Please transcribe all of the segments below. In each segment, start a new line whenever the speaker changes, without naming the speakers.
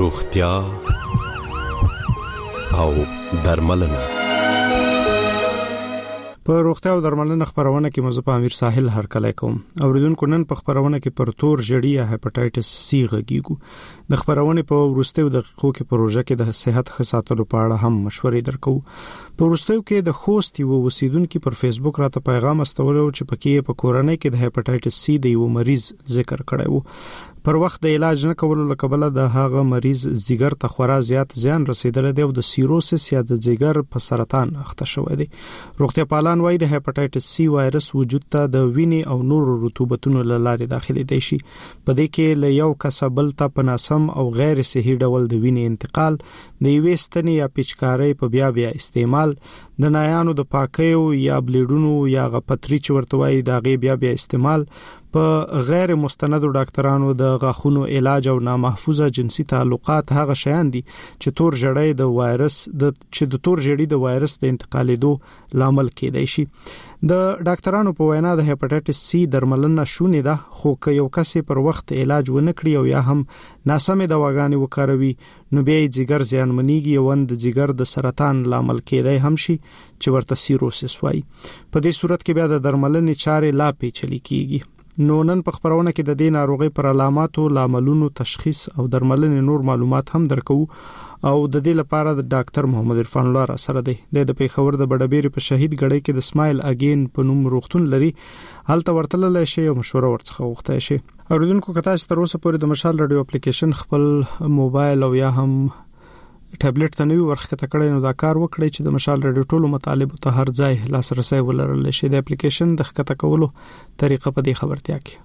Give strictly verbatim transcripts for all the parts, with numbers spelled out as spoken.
روغتیا او درملنه.
په روغتیا او درملنه خبرونه کې مزه په امیر ساحل هر کله کوم. اوریدونکو نن په خبرونه کې پر تور جړی یا هپاتایټس سی غږیږو. د خبرونه په ورستیو دقیقو کې پروژه کې د صحت خدماتو په اړه هم مشورې درکو. په ورستیو کې د خوست یو اوسیدونکو پر فیسبوک راته پیغام استولو چې پکې په کورنۍ کې د هپاتایټس سی د یو مریض ذکر کړی وو. پر وخت د علاج نه کولو لکبله د هغه مریض ځیګر ته خورا زیات زیان رسیدل دی او د سیروسس یا د ځیګر په سرطان اخته شوی دی. روغتیا پالان وايي د هپاتایټس سی وایرس وجود ته د وینې او نور رطوبتونو لاره داخلي دی شي. په دې کې له یو کسبل ته په ناسم او غیر صحي ډول د وینې انتقال، د یوې ستنې یا پیچکارۍ په بیا بیا استعمال، د نایانو د پاکیو یا بلیډونو یا غپتری چې ورته وایي د غي بیا بیا استعمال، په غیر مستندو ډاکټرانو د غاښونو علاج او نامحفوظه جنسي تعلقات هغه شیان دي چې تور جړی د وایرس د چې د تور جړی د وایرس د انتقالېدو لامل کېدای شي. د ډاکټرانو په وینا د هپاتایټس سی درملنه شونې ده، خو که یو کس پر وخت علاج ونه کړي او یا هم ناسمه دواګانې وکاروي نو بیا یې ځیګر زیانمنېږي او د ځیګر د سرطان لامل کېدای هم شي چې ورته سیروسس وایي. په دې صورت کې بیا د درملنې چارې لا پیچلې کیږي. نو نن په خبرونه کې د دې ناروغي پر علاماتو، لاملونو، تشخیص او درملنې نور معلومات هم درکو او د دې لپاره د ډاکټر محمد عرفان الله را سره دی. د پیښور د بډبېری په شهید غړی کې د سمایل اگین په نوم روغتون لري. هلته ورتلل شي او مشوره ورڅخه وغوښته شي. اوریدونکو کته چې تر اوسه پورې د مشال رادیو اپلیکیشن خپل موبایل او یا هم ټابلیټ ته نوی ورخته کړی نو دا کار وکړي چې د مشال رادیو ټولو مطالبه ته هر ځای لاسرسي ولرل شي. د اپلیکیشن د ښکته کولو طریقه په دې خبرتیا کې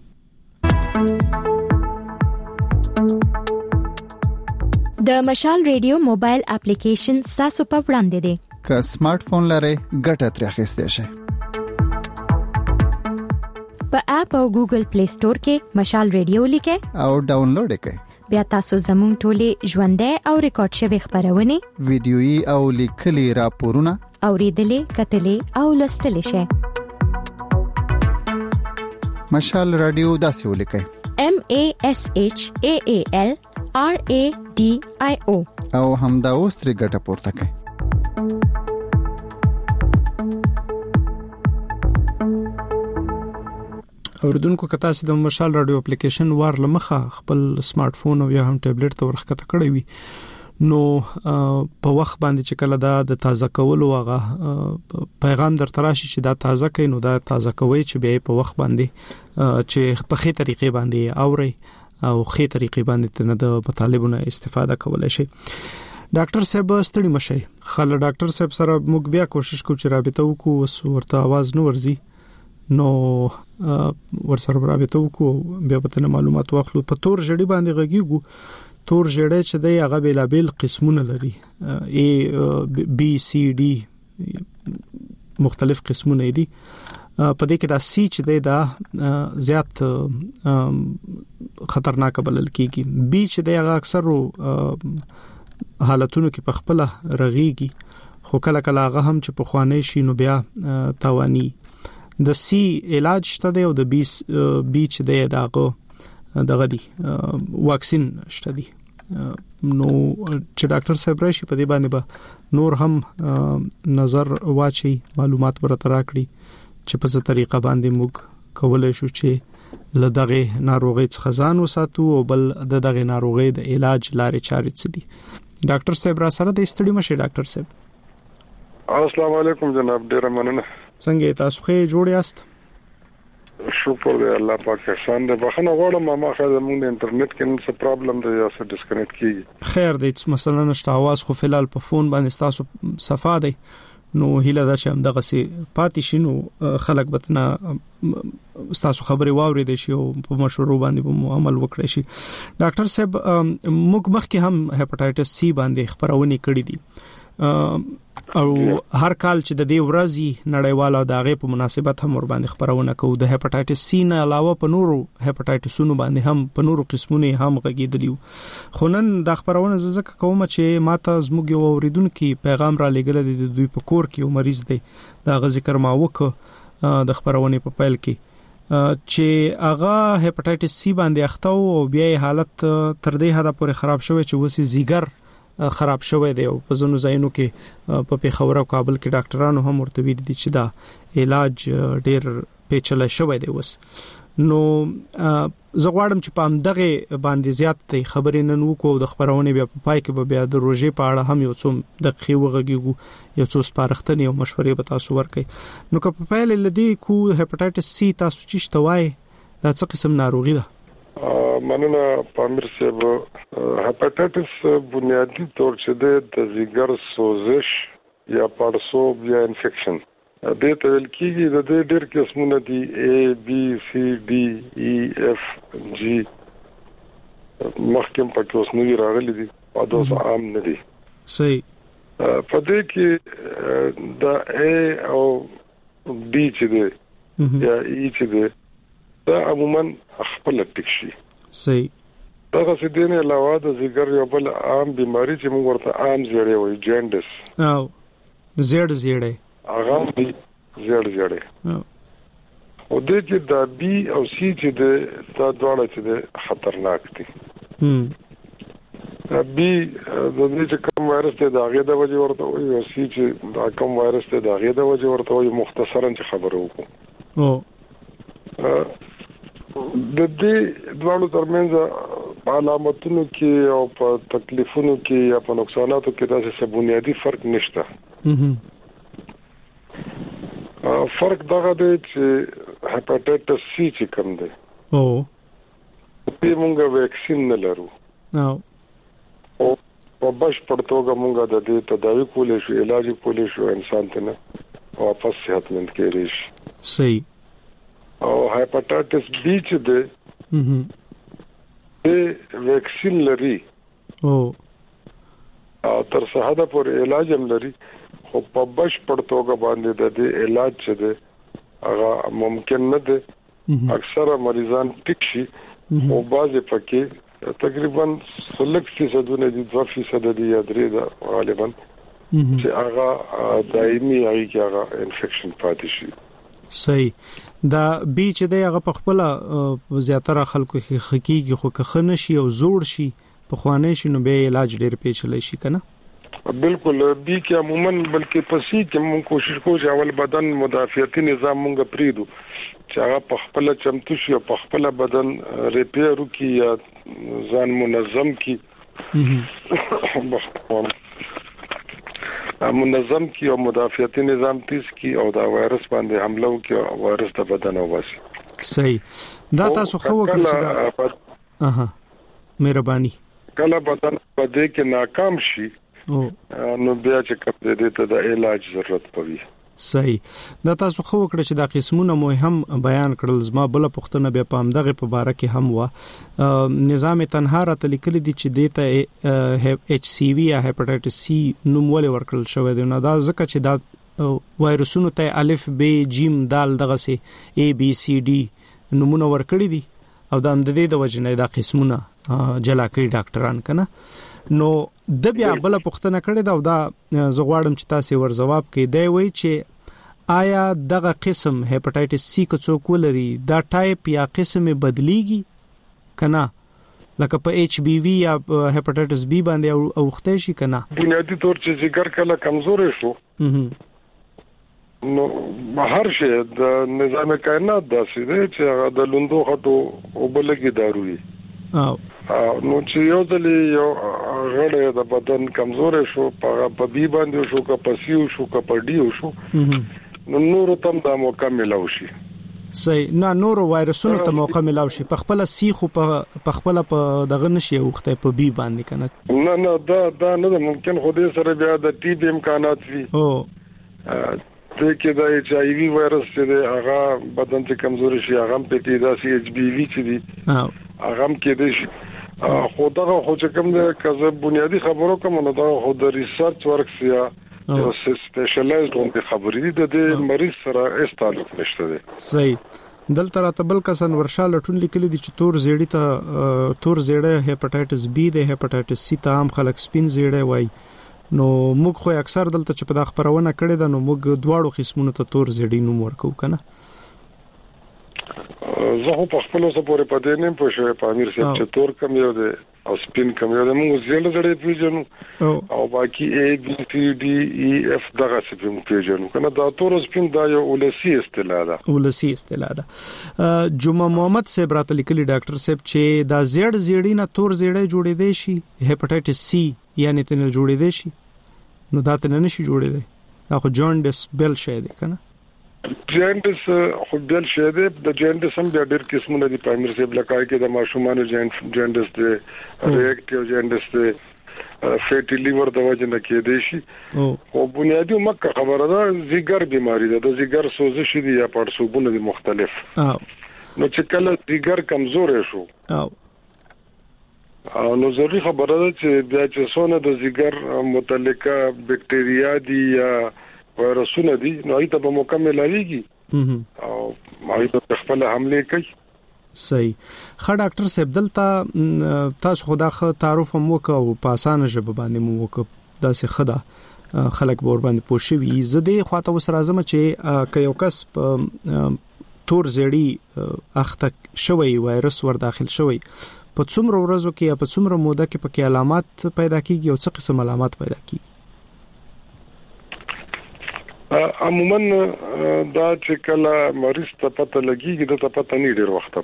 د مشال رادیو موبایل اپلیکیشن تاسو په وړاندې دی.
که سمارټ فون لرئ ګټه ترې اخیستئ شئ.
په اپ او ګوګل پلی سٹور کې مشال رادیو لیکئ
او ډاونلوډ یې کړئ.
بیا تاسو زموږ ټولې ژوندۍ او ریکارډ شوی خبرونه،
ویډیويي او لیکلي راپورونه
اوریدلې، کتلې او لوستلې شئ.
مشال رادیو داسې ولیکئ:
M A S H A A L R A D I O
او همدا اوس ترې ګټه پورته کړئ.
اوریدونکو کته چې د مشال رادیو اپلیکیشن وار لمخه خپل سمارټ فون او یا هم ټابلیټ ته ورخته کړی وي نو په وخت باندې چې کله دا د تازه کولو هغه پیغام در تراشي چې دا تازه کین نو دا تازه کوي چې به په وخت باندې چې په خې طریقې باندې اوري او خې طریقې باندې تنه د مطالبونو استفاده کولای شي. ډاکټر صاحب ستړي مشي خل ډاکټر صاحب سره موږ بیا کوشش کوو چې رابطه وکړو ورته आवाज نو ورزي نو ورسره رابطه وکړو بیا په تنه معلومات واخلو. په تور جړی باندې غږیږو. تور جړی چې دی هغه بیلابل قسمونه لري، A B C D مختلف قسمونه دي. په دې کې دا C چې دی دا زیات خطرناک بلل کیږي. B چې دی هغه اکثر حالتونو کې په خپل رغيږي خو کله کله هغه هم چې په خوانې شي نو بیا تاواني. د سی علاج شته دی او د بی بی چې دی داغه دغه دی واکسین شته دی. نو چې ډاکټر صاحب راشي په دې باندې به نور هم نظر واچي، معلومات ورته راکړي چې په څه طریقه باندې موږ کولای شو چې له دغه ناروغي څخه ځان وساتو او بل د دغه ناروغي د علاج لارې چارې څه دي. ډاکټر صاحب را سره د ستړي مشه ډاکټر صاحب.
السلام علیکم جناب، ډیر مننه.
څنګه تاسو ښه جوړ یاست؟
شکر دی الله پاک احسان دی. بخنه غواړم ما خاله موږ د انټرنیټ کې څه پرابلم دی یا څه ډیسکنیکټ کیږي. خیر
دی مثلا نشته आवाज خو فلال په فون باندې تاسو صفا دی نو هیله ده چې هم دغه سي پاتې شینو خلک بتنا تاسو خبري واوري دي شي او په مشورو باندې په عمل وکړي شي. ډاکټر صاحب موږ مخکې هم هپاتایټس سی باندې خبرونه کړې دي او هر کال چې د دې ورځي نړیواله دغه په مناسبت هم ور باندې خبرونه کوو. د هپاتایټس سی نه علاوه په نورو هپاتایټسونو باندې هم په نورو قسمونو هم غږیدلی. خو نن د خبرونه زکه کوم چې ماته زموږ یو اوریدونکو پیغام را لګل دي د دوی په کور کې یو مریض دی. دا غ ذکر ما وک د خبرونه په پیل کې چې هغه هپاتایټس سی باندې اخته او بیا حالت تر دې حد پورې خراب شوی چې وسی زیګر خراب شوی دی او په ځینو ځایونو کې په پیښور او کابل کې ډاکټرانو هم ورته ویلي دي چې دا علاج ډیر پیچلې شوی دی وس نو زه غواړم چې په همدغه باندې زیات خبرې نن وکړو د خبرونه بیا په پای کې بیا د روزي په اړه هم یو څوم د خيوغږي یو څو سپارښتنې او مشورې به تاسو ورکړي نو که په پیل لدی کو هپاتایټس سی تاسو چې شتوای دا څه قسم ناروغي ده
مننه پامیر صاحب هپاتایټس بنیادی طور چې د زیګر سوزش یا پړسوب یا انفیکشن د دې ویل کېږي د دې ډېر قسمونه دي A B C D E F G مخکې په اوس نوی راغلي دي او دا عام نه دي
صحیح
په دې کې د A او D چې دي یا E چې دي دا عموما خپل ټیک شي
صحیح
دا څه دي نه علاوه د زیګر یو بل عام بيماري چې موږ ورته عام زیړې وایي جاندس
او زیړ زیړې
هغه دی زیړ زیړې او د دې د بي او سي چې د دا ډول چې د خطرناک دي
هم
بي د دې چې کوم وایرس ته د هغه د وجه ورته وي او سي چې دا کوم وایرس ته د هغه د وجه ورته وي مختصرا چې خبرو وکړو
او
د دې ډول ترمنځ علامتونو کې او په تکلیفونو کې یا په نقصاناتو کې داسې بنیادی فرق نشته
هم
فرق دغه دی چې هپاتایټس سی چې کوم دی
او
په موږ ویکسین نه لرو
او
او په بشپړ توګه موږ د دې تداوی کولې شو علاج کولې شو انسان ته نه واپس صحتمند کېږي
صحیح
او هپاتایټس بی چې دی
هم
د ویکسین لري
او
تر څه حد پورې علاج هم لري خو په بشپړ توګه باندې د دې علاج چې دی هغه ممکن نه دی اکثره مریضان ټیک شي او بعضې پکې تقریبا سلک فیصدونه دي دوه فیصد دي یا درې ده غالبا چې هغه دایمي هغه کې هغه انفیکشن پاتې شي
صحیح دا بي چې دی هغه په خپل زیاتره خلکو کې حقيقي خو که خنه شي او زوړ شي په خوانه شي نو به علاج ډېر پیچلې شي کنه
بالکل بي کې عموما بلکې پسې کې موږ کوشش کوو چې اول بدن مدافعتي نظام موږ پریدو چې هغه په خپل چمتو شي او په خپل بدن ریپیر وکړي یا ځان منظم کړي منظم کړي او مدافعتي نظام تیز کړي او دا وایرس باندې حمله وکړي او وایرس د بدن وباسي
صحیح دا تاسو خو وکړئ اها مهرباني
کله بدن په دې کې ناکام شي نو بیا چې کوم دې ته د علاج ضرورت پوي
صحیح دا تاسو خو وکړه چې دا قسمونه مو هم بیان کړل زما بل پښتنه بیا پام دغه په باره کې هم وا نظام تنها را تلکل دي چې دیته ایچ سی وی یا هپاتایټس سی نوم ولې ورکړل شوی دی نو دا ځکه چې دا وایرسونو ته الف ب جیم دال دغه سي ا بي سي ډي نمونه ورکړي دي او د اندې د وجنې دا قسمونه جلا کوي ډاکټران کنه نو د بیا بل پښتنه کړي دا دا زغواړم چې تاسو ور جواب کړئ دی وای چې آیا دغه قسم هپاتایټس سی کو څوک ولري دا ټایپ یا قسم بدلیږي کنه لکه په ایچ بی وی یا هپاتایټس بی باندې اوخته شي کنه
بنیادی طور چې ذکر کله کمزورې شو نو بهر شه د نظام کائنات داسې دی چې هغه د لوندو خټو او بلګي داروي
او
نو چې یو ځل یو غړی د بدن کمزورې شو په بي باندې شو که په سی شو که په ډي شو نو نور تم د موقع ملاو شي
صحیح نه نور وایرسونو ته موقع ملاو شي په خپل سی خو په خپل په دغه نشي وخته په بي باندې کنه
نه نه دا دا نه ممکن خو دې سره بیا د ټي بي امکانات وي
او
د کې د ایچ آی وی وایرس چې هغه بدن ته کمزوري شي هغه په دې د سی ایچ بی وی چې دي هغه هم کې دي خو دا خو چې کوم د کزه بنیادی خبرو کوم نو دا خو د ریسرچ ورکس یا یو سپیشلایزډ اون خبرې دي د دې مریض سره هیڅ تعلق نشته دی
صحیح دلته راته بل کسان ورشا لټون لیکلي دي چې تور زیړی ته تور زیړی هپاتایټس بی د هپاتایټس سی ته عام خلک سپین زیړی وای نو موږ خو اکثر دلته چې په دا خبرونه کړې ده نو موږ دواړو قسمونو ته تور زیړی نوم ورکو کنه
زه خو په خپل اوسه پورې پدې نه پوه په امیر صاحب چې تور کم یو دی او سپین کم یو دی موږ زیړ زړې پیژنو او باقي A B C D E F دغه څه په پیژنو کنه دا تور سپین دا یو ولسی اصطلاح ده
ولسی اصطلاح ده. جمعه محمد صاحب راته لیکلي ډاکټر صاحب چې دا زیړ زیړی نه تور زیړی جوړې دی شي هپاتایټس سی یعنی تنه جوړې دی شي نو دا تنه نشي جوړې دی دا خو جانډس بل شي دی کنه
جانډس خو بل شي دی د جانډس هم بیا ډېر قسمونه دي په امیر صاحب لکه کې د ماشومان جانډس دی ریاکټیو جانډس دی فیټي لیور د وجه نه کې دی شي او بنیادی مکه خبره ده زیګر بیماری ده د زیګر سوزش دي یا پړسوبونه دي مختلف نو چې کله زیګر کمزور شو او نو ضروري خبره ده چې بیا چې څونه د زیګر متعلقه بکټریا دي یا وایرسونه دي نو ایته په مکمل لريږي او ماوي په خپل حمله کوي.
صحیح. خا ډاکټر صاحب دلته تاسو خدا خ تعارف مو وکاو په اسانه ژبه باندې مو وک دا سه خدا خلک ور باندې پوښوي زده خواته وسره اعظم چې ک یو کس تور زړی اخته شوی وایرس ور داخل شوی په څومره ورځو کې یا په څومره موده کې پکې علامات پیدا کیږي او څه قسم علامات پیدا کیږي؟
عموما دا چې کله مریض ته پته لګیږي د ته پته نه ډیر وخت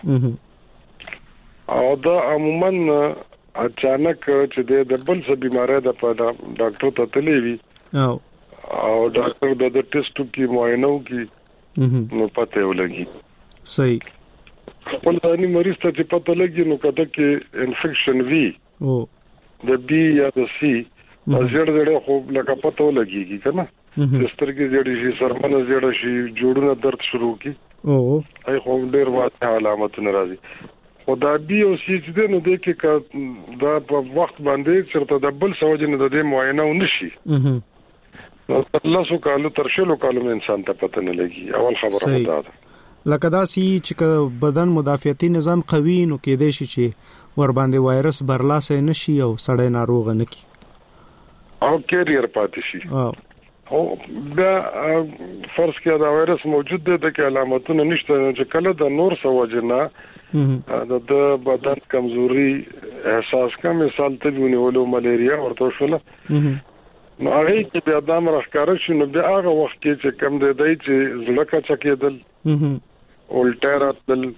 پورې او دا عموما اچانک چې د بل څه بیماری ده په ډاکټر ته تللی وي او او ډاکټر د ټیسټو کې معاینه کوي نو پته ولګي.
صحیح.
خپل ځاني مریض ته چې پته لګي نو کده کې انفیکشن وي او د بي یا د سي زړه زړه خو لکه پته ولګيږي کنه د سترګې زړې شي سرمنه زړه شي جوړونه درد شروع کی او هي خو ډېر واضح علامتونه راځي خدا بي او سي چې نو د کې دا په وخت باندې چرته د بل سوجن د دې معاینه ونشي نو الله سو کالو ترشلو کالو انسان ته پته نه لګي اول خبره خدا ده
لکه دا سي چې بدن مدافعتي نظام قوي نو کې دی شي چې ور باندې وایرس برلاسه نشي او سړی ناروغ نه کی
او کیریئر پاتې شي او دا فرض کې دا وایرس موجود دی د علامتونو نشته چې کله د نور سوجنا د بدن کمزوري احساس کا مثال ته ونیولو ملیریا ورته شول نو هغه چې بیا د امر ښکار شي نو بیا هغه وخت کې چې کم دی دی چې زړه کا چکیدل الټراتل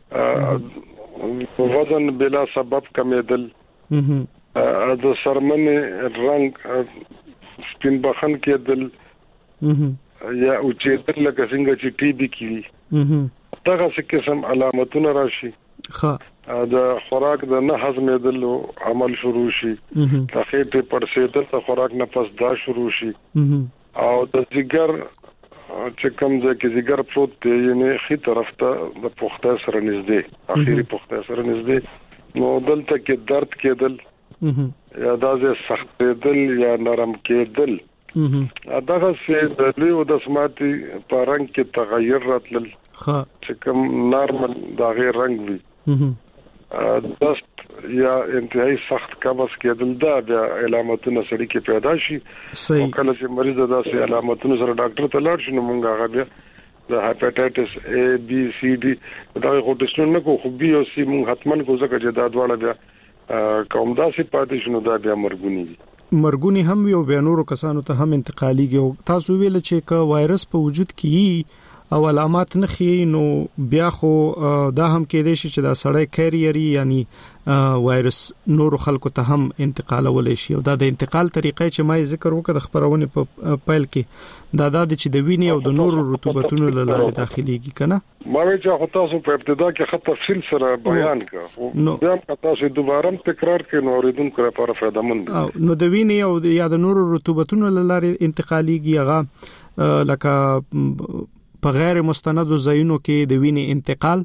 وزن بلا سبب کمیدل د سرمنه رنگ سپین بخن کېدل یا او چې لکه څنګه چې ټي بي کې دغه څه قسم علامتونه راشي ښه د خوراک د نه هضمېدل عمل شروع شي تخېټه پړسېدل د خوراک نه پس دا شروع شي او د جګر چې کوم ځای کې جګر پروت دی یعنی خې طرف ته د پخته سره نږدې اخیری پخته سره نږدې نو دلته کې درد کېدل یا دا زه سخت کېدل یا نرم کېدل دغه څه د لیو د سماعتي په رنگ کې تغیر راتلل چې کوم نارمل دا غیر رنگ وي دست یا انتهایی سخت قبض کېدل دا بیا علامتونه سړي کې پیدا شي او کله چې مریض داسې علامتونه سره ډاکټر ته لاړ شي نو موږ هغه بیا د هپاتایټس A B C D دا خو ټیسټونه نه کو خو بي او سي موږ حتمن کو ځکه چې دا دواړه بیا کوم داسې پاتې شنو دا بیا مرګونی دي
مرګونی هم یو بیا نورو کسانو ته هم انتقاليږي تاسو ویل چې ک وایرس په وجود کې او علامات نه خي نو بیا خو دا هم کې دي چې دا سړی کیریری یعنی وایرس نور خلکو ته هم انتقالول شي او دا د انتقال طریقې چې ما ذکر وکړ د خبرونه په پایل کې دا د چې د وینې او د نورو رطوبتونو له لارې داخليږي کنه
ما وی چې تاسو په ابتدا کې خط تفصیل سره بیان کړ نو بیا تاسو دوباره تکرار کړئ نو اوریدونکو لپاره فائدہ مند
نو د وینې او یا د نورو رطوبتونو له لارې انتقاليږي هغه لکه په غیر مستندو ځایونو کې د وینې انتقال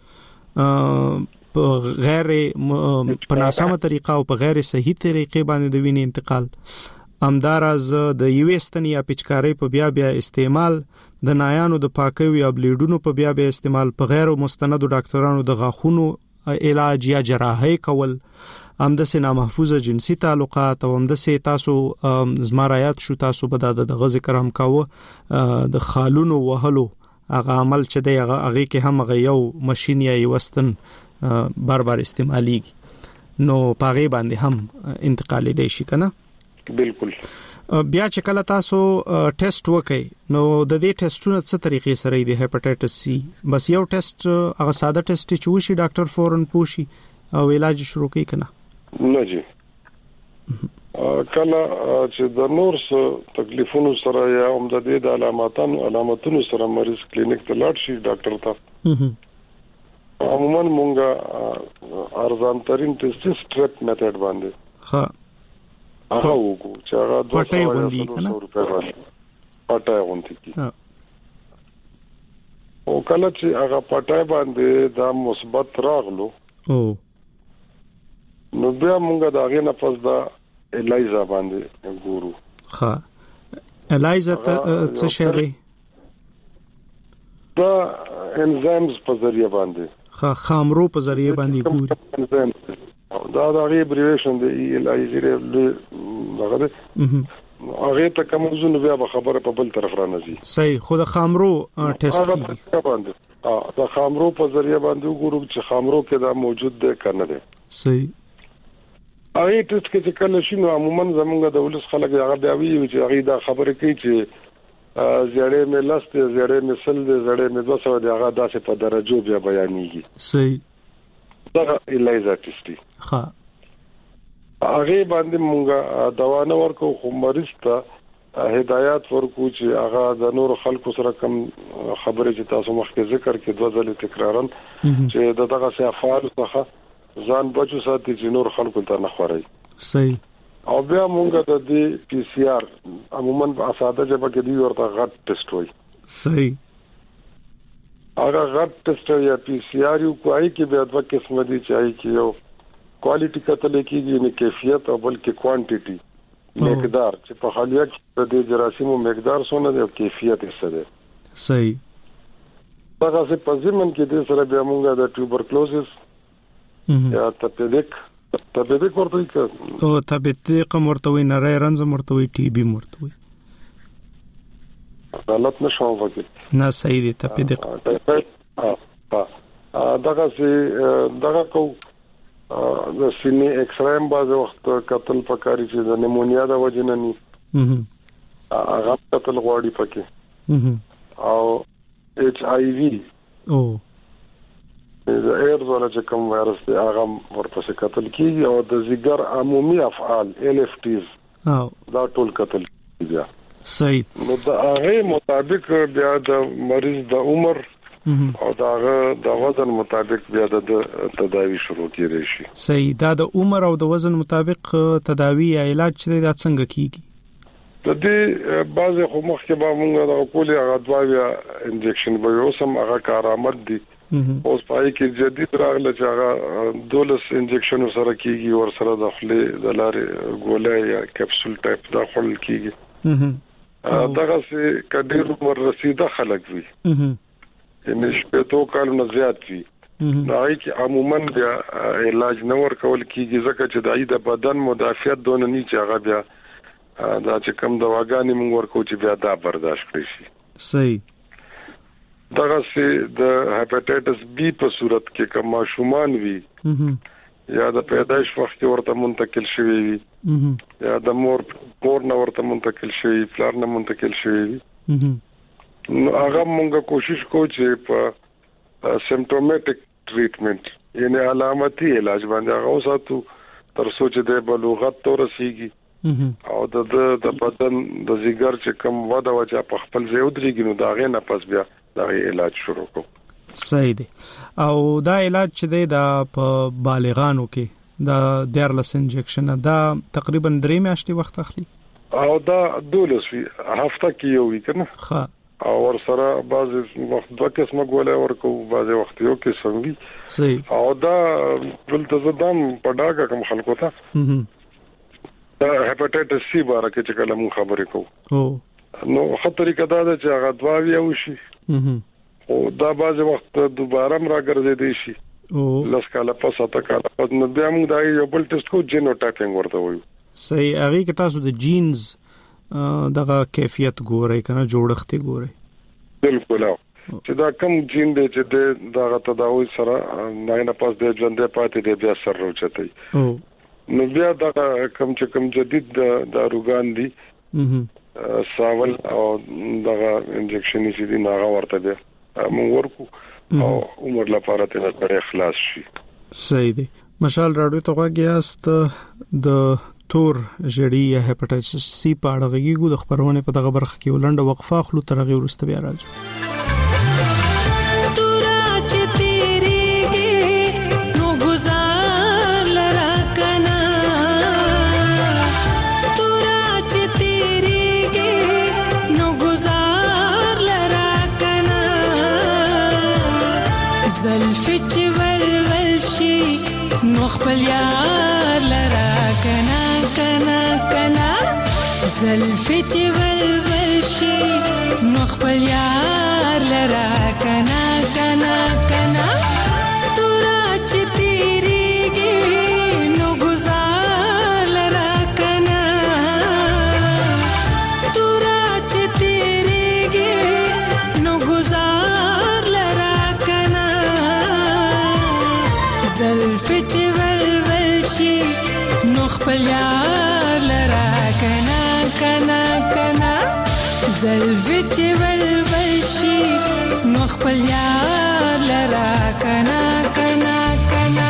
په غیر په ناسمه طریقه او په غیر صحیح طریقې باندې د وینې انتقال همدارز د یوستن یا پچکارۍ په بیا بیا استعمال د نایانو د پاکوي یا بلیډونو په بیا بیا استعمال په غیر مستندو ډاکټرانو د غاښونو علاج یا جراحي کول همدسه نامحفوظه جنسي تعلقات او همدسه تاسو زمارایات شو تاسو به د ذکر هم کاوه د خالونو وهلو هغه عمل چې دی هغه هغه کې هم هغه یو ماشين یا یو وستن بار بار استعماليږي نو پاغه باندې هم انتقال دی شي کنه
بالکل
بیا چې کله تاسو ټیسټ وکړئ نو د دې ټیسټونو څه طریقې سره دی هپاتایټس سی بس یو ټیسټ هغه ساده ټیسټ چې وشي ډاکټر فورن پوښي او علاج شروع کوي کنه
نه جی کله چې د نور څه تکلیفونو سره یا هم د دې د علاماتونو علاماتونو سره مریض کلینیک ته لاړ شي ډاکټر ته عموما مونږه ارزان ترين ټیسټ سټریپ میتھډ باندې
ها
هغه وګو چې هغه دوه سوه روپیا باندې پټای غونډي کی او کله چې هغه پټای باندې دا مثبت راغلو
او
نو بیا مونږه دا غي نه پس دا الایزا باندې ګورو
ها الایزا څه شی دی دا
انزایمز په ذریعہ باندې
ها خامرو په ذریعہ باندې ګورو
دا دا غي ابریویشن دی الایزا دغه هغه ته کوم زونه بیا به خبره په بل طرف را نزي
صحیح خود خامرو ټیسټ کیږي
ها دا خامرو په ذریعہ باندې ګورو چې خامرو کې دا موجود دی کنه دی
صحیح
هغه ټیسټ کې چې کله شي نو عموما زمونږ د ولس خلک هغه بیا وی چې هغه دا خبره کوي چې زړې مې لاست زړې مې سل زړې مې دوه سو دی هغه داسې په درجو بیا بیانېږي
صحیح
دا الایزا ټیسټ
ها
هغه باندې مونږه دوا نه ورکو خو مریض ته هدایت ورکو چې هغه د نور خلکو سره کم خبره چې تاسو مخکې ذکر کې دوه ځله تکرارن چې دغه څه افعال څخه ځان بچو ساتي چې نور خلکو ته نه خوري
صحیح
او بیا مونږه د دې پی سی آر عموما په ساده ژبه کې دی ورته غټ ټیسټ وایي
صحیح
هغه غټ ټیسټ یا پی سی آر یو کوي کې بیا د قسم دي چې چې یو کوالټي کتل کېږي نه کیفیت او بلکې کوانټیټي مقدار چې په خالیه کې د جراثیمو مقدار څونه دی او کیفیت یې څه دی
صحیح
هغه څه په ځمن کې د سره بیا مونږه د ټوبرکلوزس یا تپیدک تپیدک ورته کې
او تپیدک مرتوي نری رنز مرتوي ټي بي مرتوي
غلط نشو وکړي
نه صحیح دی تپیدک
ها ها دغه سي دغه کو د سینې ایکس رایم باز وخت قتل پکاري چې د نیمونیا د وجنه ني هغه قتل غواړي پکې او ایچ آی وی
او
د ایرزونه چې کوم وایرس دی هغه ورپسې قتل کیږي او د زیګر عمومي افعال ال اف ټیز
او
دا ټول قتل کیږي
صحیح
نو دا هغه مطابق بیا د مریض د عمر او دا د وزن مطابق بیا د تداوی شروع کیږي شي
صحیح دا د عمر او د وزن مطابق تداوی یا علاج چې دا څنګه کیږي
د دې بعضه خو مخکې به موږ د کولې هغه دوايا انجکشن به اوسم هغه کارآمد دي اوس پای کې جدید راغله چې هغه دولس انجکشن سره کیږي او سره د خپل د لارې ګولې یا کپسول ټایپ دا خپل کیږي دغه سي کډیر ور رسیده خلک وي ان شپږ کال نه زیات وي دای کی عموما بیا علاج نه ورکول کیږي ځکه چې دای د بدن مدافعت دونه نه چې هغه بیا دا چې کوم دواګانې موږ ورکو چې بیا دا برداشت کړی شي
صحیح
دغه سي د هپاتایټس بی په صورت کې کوم ماشومان وي یا د پیدایش وخت کې ورته منتقل شوی وي یا د مور مور نه ورته منتقل شوی پلار نه منتقل شوی وي نو هغه موږ کوشش کوو چې په سیمپټومټیک ټریټمنټ یعنی علامتي علاج باندې هغه وساتو تر څو چې د بلوغت تور رسیږي او د د بدن د زیګر چې کوم وده وجه په خپل ځای ودرېږي نو دا غي نه پس بیا دا علاج شروع کو
صحیح دی او دا علاج چې دی دا په بالغانو کې دا دیرلس انجکشن دا تقریبا درې میاشتې وخت اخلي
او دا دولس وی هفته کې یو وی کنه
ها
او ور سره بعض وخت دوه قسمه ګولې ورکو بعض وخت یو قسم وی
صحیح
او دا دلته زدم په ډاګه کوم خلکو ته دا هپاتایټس سی باره کې چې کله مون خبرې کوو
او
نو خطرې کدا ده چې هغه دواوی او شي او دا بعض وخت دوباره راګرځي دي شي
او
لس کاله پس اته کاله پس نو بیا موږ دا یو بل ټیسټ کو جینوټایپینګ ورته وایو
صحیح هغه کې تاسو د جینز دغه کیفیت ګورئ کنه جوړښت ګورئ
بالکل او چې دا کم جین دی چې دا تداوی سره نه نه پاس د ژوندې پاتې دی بیا سر روچتای نو بیا دا کم چې کم جدید داروګان دي ساول او دا انجکشن چې دی ناغه ورته دی موږ ورکو او عمر لپاره ته نه اخلاص شي.
صحیح دی. مشال راډیو ته غواګیاست د تور جړی یا هپاتایټس سی په اړه غږیږو د خبرونه په دغه برخه کې ولنډه وقفه خلو ترغه ورسته بیا راځو.
زلفت ولول شي نو خپل یار لرا کنا کنا کنا زلفت ولول شي نو خپل یار لرا کنا کنا کنا تورا چې تیریږي نو گزار لرا کنا تورا چې تیریږي نو گزار لرا زلفت ولول شي نو خپل یار لرا کنا کنا کنا زلفت ولول شي نو خپل یار لرا کنا کنا کنا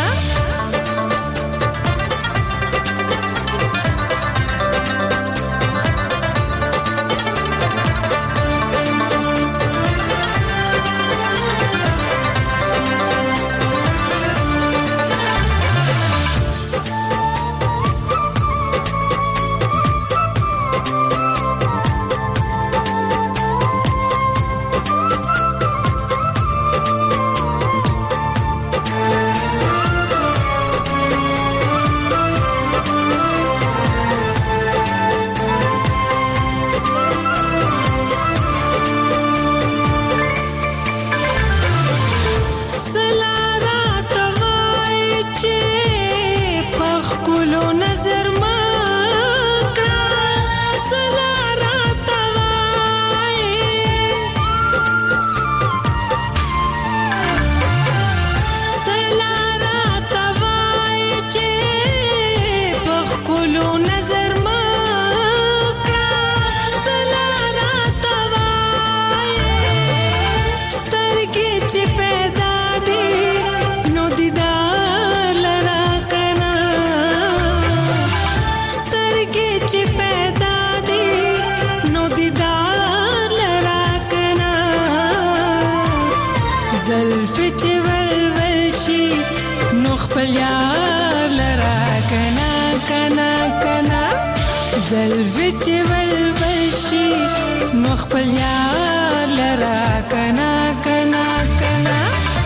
زلفت ولول شي نو خپل یار لرا کنا کنا کنا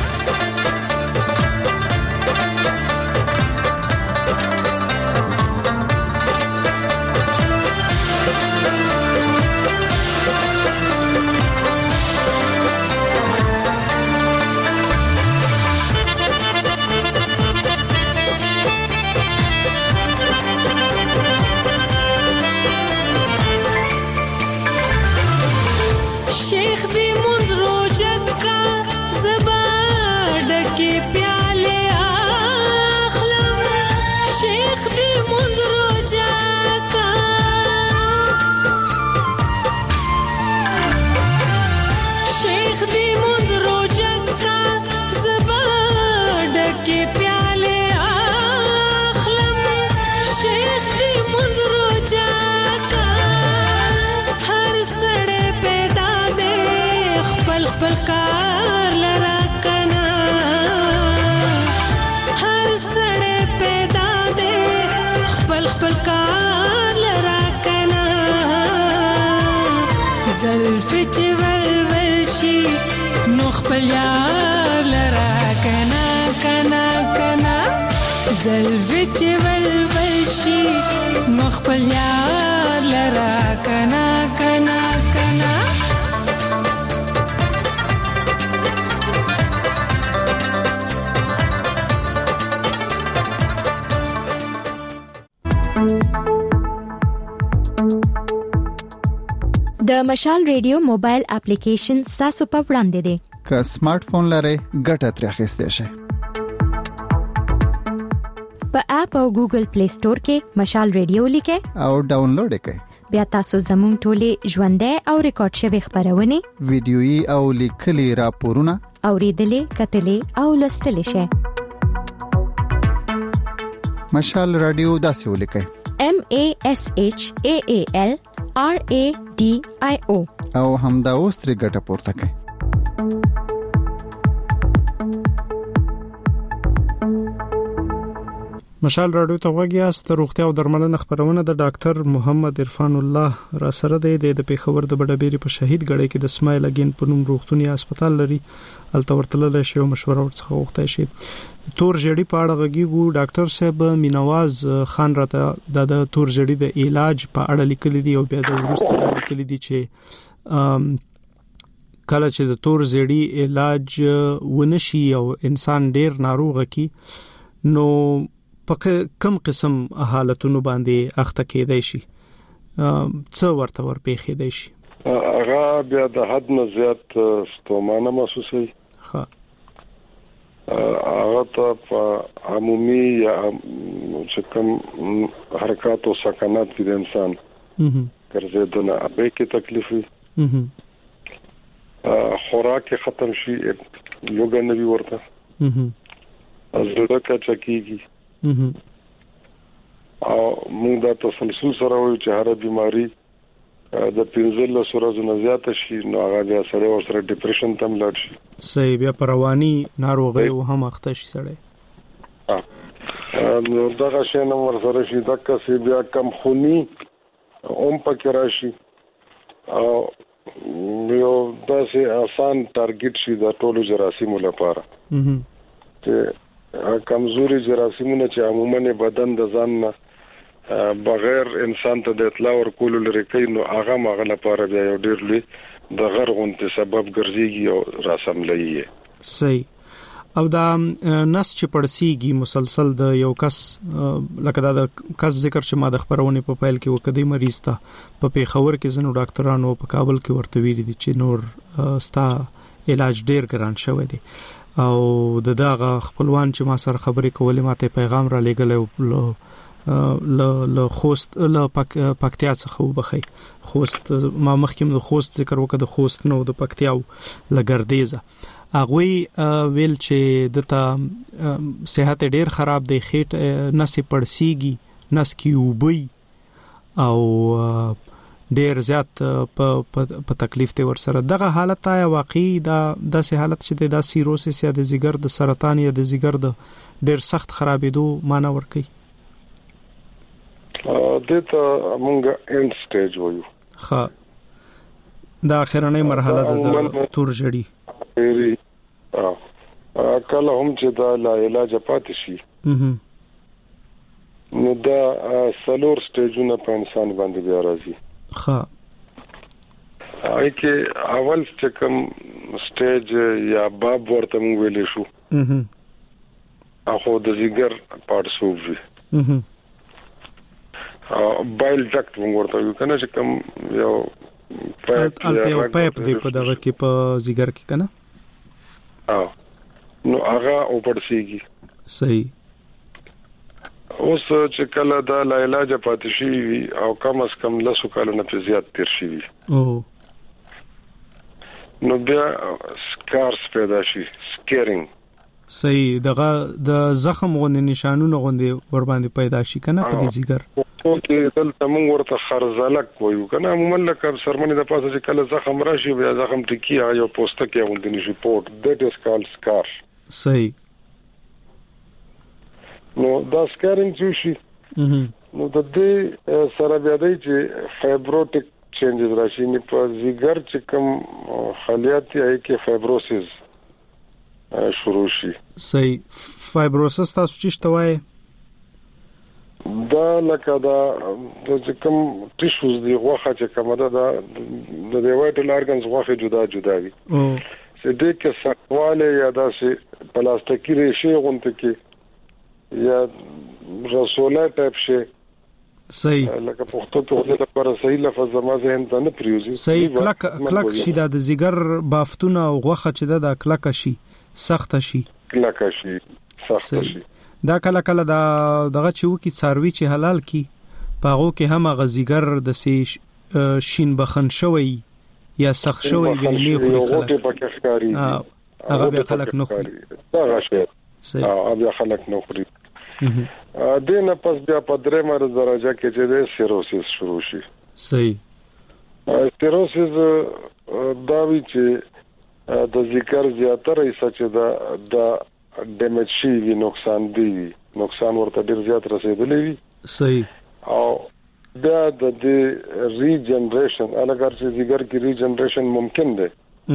زلفت ولول شي نو خپل یار لرا کنا کنا کنا زلفت ولول شي نو خپل یار لرا کنا کنا کنا
د مشال ریډیو موبایل اپلیکیشن تاسو په وړاندې دی
که سمارټ فون لرئ ګټه ترې اخیستئ شئ
په اپ او ګوګل پلی سٹور کې مشال ریډیو لیکئ
او ډاونلوډ یې کړئ
بیا تاسو زموږ ټولې ژوندۍ او ریکارډ شوی خبرونه
ویډیويي او لیکلي راپورونه
اوریدلې کتلې او لوستلې شئ
مشال رادیو داسې ولیکئ
M A S H A A L R A D I O
او همدا اوس ترې ګټه پورته کړئ
مشال رادیو ته وګیاست روغتیا او درملنه خبرونه د ډاکټر محمد عرفان الله را سره دی د پیښور د بډابېری په شهید غړي کې د اسماعیل اگین په نوم روغتونی هسپتال لري الته ورتلل شي او مشوره ورڅخه وغوښتای شي تور جړی په اړه غږیږو ډاکټر صاحب مینواز خان راته د تور جړی د علاج په اړه لیکل دي او بیا د ورسته لیکل دي چې کله چې د تور جړی علاج ونشي او انسان ډیر ناروغ کی نو په کم قسم حالتونو باندې اخته کېدای شي څه ورته ورپېښې دی شي
هغه بیا د حد نه زیات ستومانه محسوسوي
ها
هغه ته په عمومي یا چې کوم حرکات او سکنات د انسان ګرځېدنه به کې تکلیف وي خوراک ختم شي لوګا نه وي ورته زړه کا چکیږي او موږ دا تسلسل سره وایو چې هر بيماري د پنځل سورزو نه زیات شي نو هغه بیا سره ورسره ډیپریشن تم لاړ شي
صحیح بیا پرواني ناروغي او هم اخته شي سره
نو دا شي نو ورسره شي دا کسي بیا کم خوني اوم پکې راشي او یو داسې آسان ټارګټ شي د ټولو جراثیمو لپاره چې کمزوري جراثیمونه چې عموما بدن د ځان نه بغیر انسان ته د اطلاع ورکول لري کوي نو هغه مغه لپاره بیا یو ډیر لوی د غرغونته سبب ګرځيږي او راسملایي
صحیح او دا نس چې پړسیږي مسلسل د یو کس لکه دا د کس ذکر چې ما د خبرونه په فایل کې وکړی مریض ته په پیښور کې زنو ډاکټرانو په کابل کې ورته ویلي دي چې نور ستا علاج ډیر ګران شوی دی او د داغه خپلوان چې ما سره خبرې کولې ماته پیغام را لېګل ل ل خوست ل پکتیا څخه وبخي خوست ما مخکې د خوست ذکر وکړ د خوست نو د پکتیاو لګردیزه اغه ویل چې دته صحت ډیر خراب دی خېټ نس پړسیږي نس کی وبي او ډیر زیات په په تکلیف ته ورسره دغه حالت آیا واقعي دا داسې حالت چې د سیروسس یا د جګر د سرطان یا د جګر د ډیر سخت خرابېدو معنی ورکي
دته موږ اند سټیج وایو
ها دا اخرنۍ مرحله د تور جړی
کله هم چې دا لا علاج پاتې شي نو دا سلور سټیجونه په انسان باندې بیا راځي
ها
اې کې اول چې کوم سټیج یا باب ورته موږ ویلې شو
اها
اخو د جګر پارسوي
اها
او بایل ډکټ موږ ورته یو کنه چې کوم یو
پایپ یو پایپ دی په دغه کې په جګر کې کنه
او نو هغه اوپړسیږي
صحیح
اوس چې کله دا لا علاج پاتې شي او کم از کم لسو کالونو په زیات تیر شي
او
نو بیا سکارس پیدا شي سکیرینګ
صحیح دغه د زخم غوندې نشانونه غوندې ور باندې پیدا شي کنه په دې ځګر
او کې دلته موږ ورته خرزلک وایو کنه عموما لکه سرمنې د پاسه چې کله زخم راشي بیا زخم ټکی یو پوسټ کې غوندې نشي پورت دیٹ از کالډ سکار
صحیح
نو دا سکارینګ چې شي نو د دې سره بیا دی چې فایبروټیک چینجز راشي نه په ځګر چې کوم خلیات یې کې فایبروسس شروع شي
صحیح فایبروسس تاسو چې شتوای
دا لکه دا د کوم ټیشوز دی غوخه چې کومه ده د وایټل ارګنز غوخه جدا جدا وي
او
چې دې کې سکواله یا داسې پلاستیکي ریشې غونته کې یا رسوله ټایپ شي
صحیح
لکه پښتو ته لپاره صحیح لفظ زما ذهن ته نه پریوزي
صحیح کلک کلک شي د زیګر بافتونه او غوخه چې د کلک شي سخت شي
کلک شي سخت شي
دا کله کله دا دغه چې وکی څاروي چې حلال کی پاغو کې هم غزیګر د سي شین بخن شوی یا سخت شوی یا نه خو
خلک پکې ښکاری
هغه به خلک نه خوري
دا غشي صحیح او بیا خلک نه خوري دینه پس بیا په درې مر درجه کې چې د سیروسیس شروع شي
صحیح
سیروسیس دا وی چې د ذکر زیاتره حصہ چې دا د ډیمیج شي وی نقصان دی نقصان ورته ډیر زیات رسیدلی وي
صحیح
او بیا د دې ریجنریشن الګر چې ذکر کې ریجنریشن ممکن دی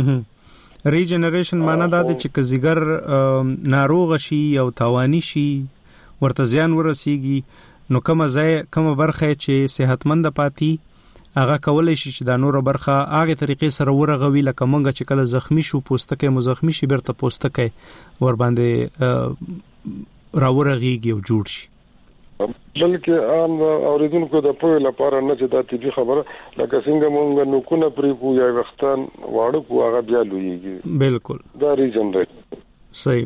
ریجنریشن معنی دا دی چې ذکر ناروغ شي او تاوانی شي ورته ځان ورسیږي نو کومه ځای کومه برخه چې صحتمند پاتې هغه کولای شي چې د نورو برخه هغه طریقې سره ورغوي لکه مونږ چې کله زخمی شو پوستکه مو زخمی شي برته پوستکه ور باندې راورغيږي او جوړ شي
بلکې عام اوریدونکو د پوهه لپاره نه چې دا طبي خبره لکه څنګه مونږ نو کو نه پری کو یا وختان واړو کو هغه بیا لویږي
بالکل
دا ریجنریټ
صحیح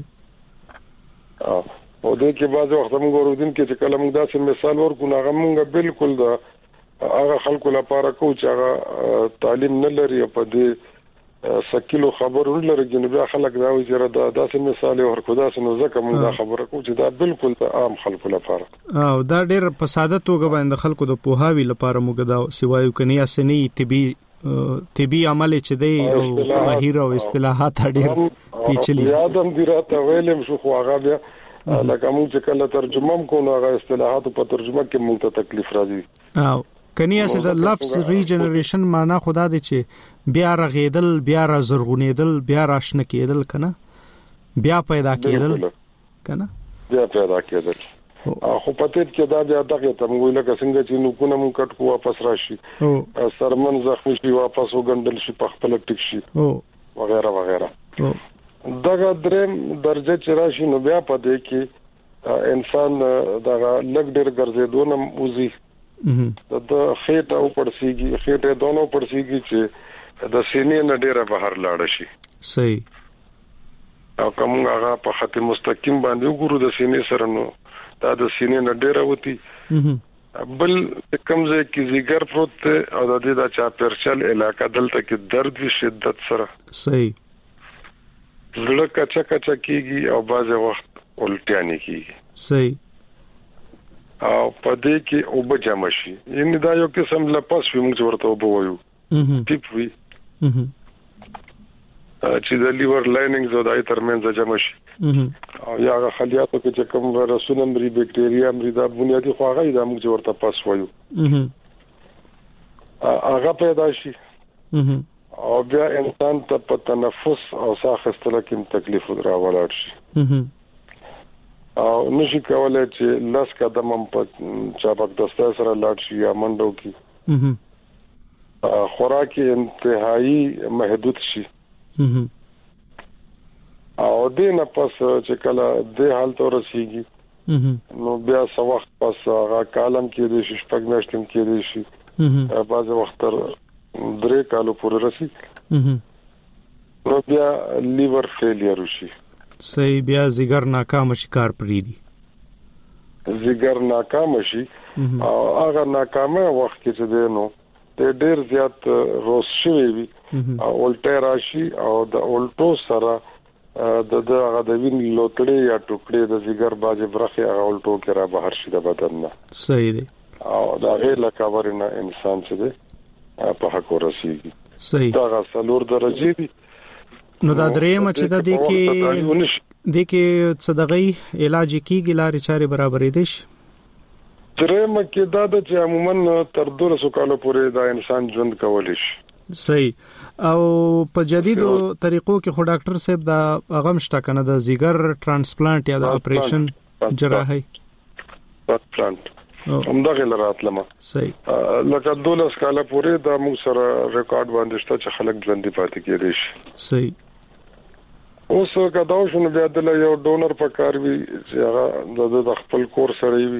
اه او د کې بعض وخت موږ اوریدونکو چې کله موږ داسې مثال ورکو هغه موږ بالکل دا هغه خلکو لپاره کو چې هغه تعلیم نه لري په دې سکیلو خبرونه لري جنبه خلک دا وایي چې دا داسې مثال ورکو داسې نو ځکه موږ دا خبره کو چې دا بالکل عام خلکو لپاره
او دا ډېر په ساده توګه باندې خلکو د پوهاوی لپاره موږ دا سوایو کني اسنی طبي طبي عمل چې دی او بهیر او اصطلاحات ډېر پیچلي
یادم دی راته ویلم شو خو هغه بیا لکه موږ چې کله ترجمه کوو هغه اصطلاحات په ترجمه کې موږ ته تکلیف راځي
او کني اسه د لفظ ریجنریشن معنا خدا دی چې بیا رغیدل بیا را زرغونیدل بیا راشنه کېدل کنه بیا پیدا کېدل کنه
بیا پیدا کېدل خو پته کې دا بیا دغه ته موږ لکه څنګه چې نو کو نه موږ کټ کو واپس راشي او سرمن زخمی شي واپس وګندل شي په خپل ټیک شي او وغیرہ وغیرہ دغه دریم درجه چې راشي نو بیا پدې کې انسان دغه لګ ډېر ګرځېدونه موزي د خېټه او پړسيږي خېټه دونو پړسيږي چې د سینې نه ډېره بهر لاړ شي
صحیح
او کوم هغه په خط مستقیم باندې وګورو د سینې سره نو دا د سینې نه ډېره وتی بل کوم ځای کې زیګر پروت او د دې د چا پرچل علاقې دلته کې درد وی شدت سره
صحیح
زړه کچا کچا کیږي او بعض وخت الټیانی کیږي
صحیح
او پدې کې او بچا شي یعنی دا یو قسم لپاس وي موږ ورته وبویو ټیپ وي چې د لیور لاینینګز او د ترمنځ جمع شي او یا خلیاتو کې چې کوم ویروسونه مري بکټریا مري دا بنیادی خواغه دا موږ ورته پاس وایو هغه پیدا شي او بیا انسان ته په تنفس او ساه اخیستلو کې تکلیف راولاړ شي او نشي کولای چې لاس قدم هم په چابک دسته سره لاړ شي یا منډو کې خوراکي انتهایی محدود شي او دې نه پس چې کله دې حالت ورسیږي نو بیا څو وخت پس هغه کالم کې د شپږ میاشتې کې دی شي بعض وخت تر درې کالو پورې رسیږي نو بیا لیور فیلیر شي
صحیح بیا زیګر ناکام شي کار پری دي
زیګر ناکام شي او هغه ناکامه وخت کې چې دی نو ته ډیر زیات روس شوی وي او الټه راشي او د الټو سره د دغه د وین لوټړې یا ټوکړې د زیګر باجه برخه هغه الټو کې را بهر شي د بدن نه
صحیح دی
او دا غیر لکورنه انسان چې دی په حق ورسیږي
صحیح
دا څلور درجه دي
نو دا درېم چې د دې کې د کې صدقې علاج کیږي لارې چارې برابرې دي
درېم کې دا د چې عموما تر دولسو کالو پورې دا انسان ژوند کولی شي
صحیح او په جديدو طریقو کې خو ډاکټر صاحب دا اغم شته کنه د زیګر ترانسپلانت یا د اپریشن جراحي
ترانسپلانت هم دا غل راتلمه
صحیح
لکه دولس کاله پورې دا موږ سره ریکارډ باندې شته چې خلک ژوند پاتې کېدي شي
صحیح
اوس کدا شنو بیا د یو ډونر په کار وی چې هغه د خپل کور سره وي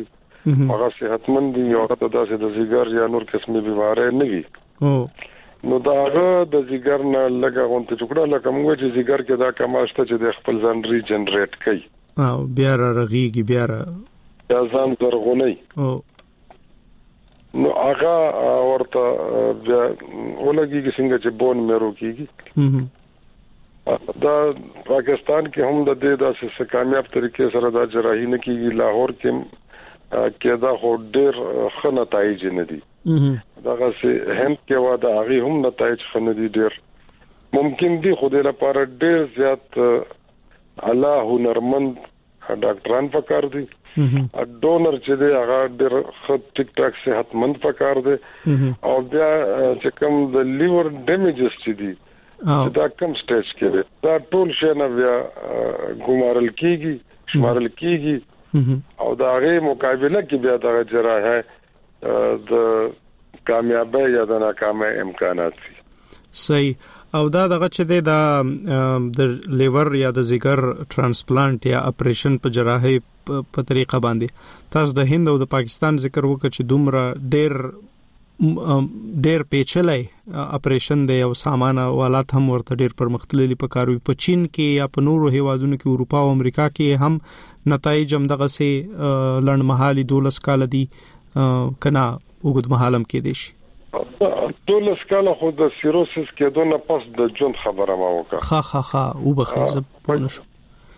هغه صحتمند دي او هغه داسې د زیګر یا نور قسمه بيمارۍ نه وي نو دا هغه د زیګر نه لګه غونته ټوکړه لکه موږ چې زیګر کې دا کماشته چې د خپل ځان ریجنریټ کوي
او بیا رغيږي بیا
یا ځان زرغونی او نو هغه ورته بیا ولګي څنګه چې بون میرو کیږي دا پاکستان کې هم د دې داسې کامیاب طریقې سره دا جراحي نه کیږي لاهور کې کې دا هو ډېر ښه نتایج نه دي دا چې هند کې وا دا هغه هم نتایج ښه نه دي ډېر ممکن دي خو د لپاره ډېر زیات الله هنرمند ډاکټران پکار دي ډونر چې دی هغه ډېر ښه ټیک ټاک صحتمند پکار دي او بیا چې کوم د لیور ډیمیجز چې دي دا کم سټیج کې دا ټول شي نه بیا ګمارل کیږي شمارل کیږي او دا غي مقابله کې بیا د جراحه د کامیابی یا د ناکامۍ امکانات دي
صحیح او دا دغه چې د د لیور یا د زیګر ترانسپلانټ یا اپریشن په جراحي په طریقه باندې تاسو د هند او د پاکستان ذکر وکړ چې دومره ډېر ډېر پیچلې اپریشن دی او سامان او آلات هم ورته ډېر پرمختللي پکاروي په چین کې یا په نورو هیوادونو کې اروپا او امریکا کې هم نتایج هم دغه سي لړمحالي دولس کال دي کنا وګد محالم کې دي شي
دولس کال خو د سیروسس کې دونه پس د جون خبره ما وکړه
خا خا خا او بخزه پونه شو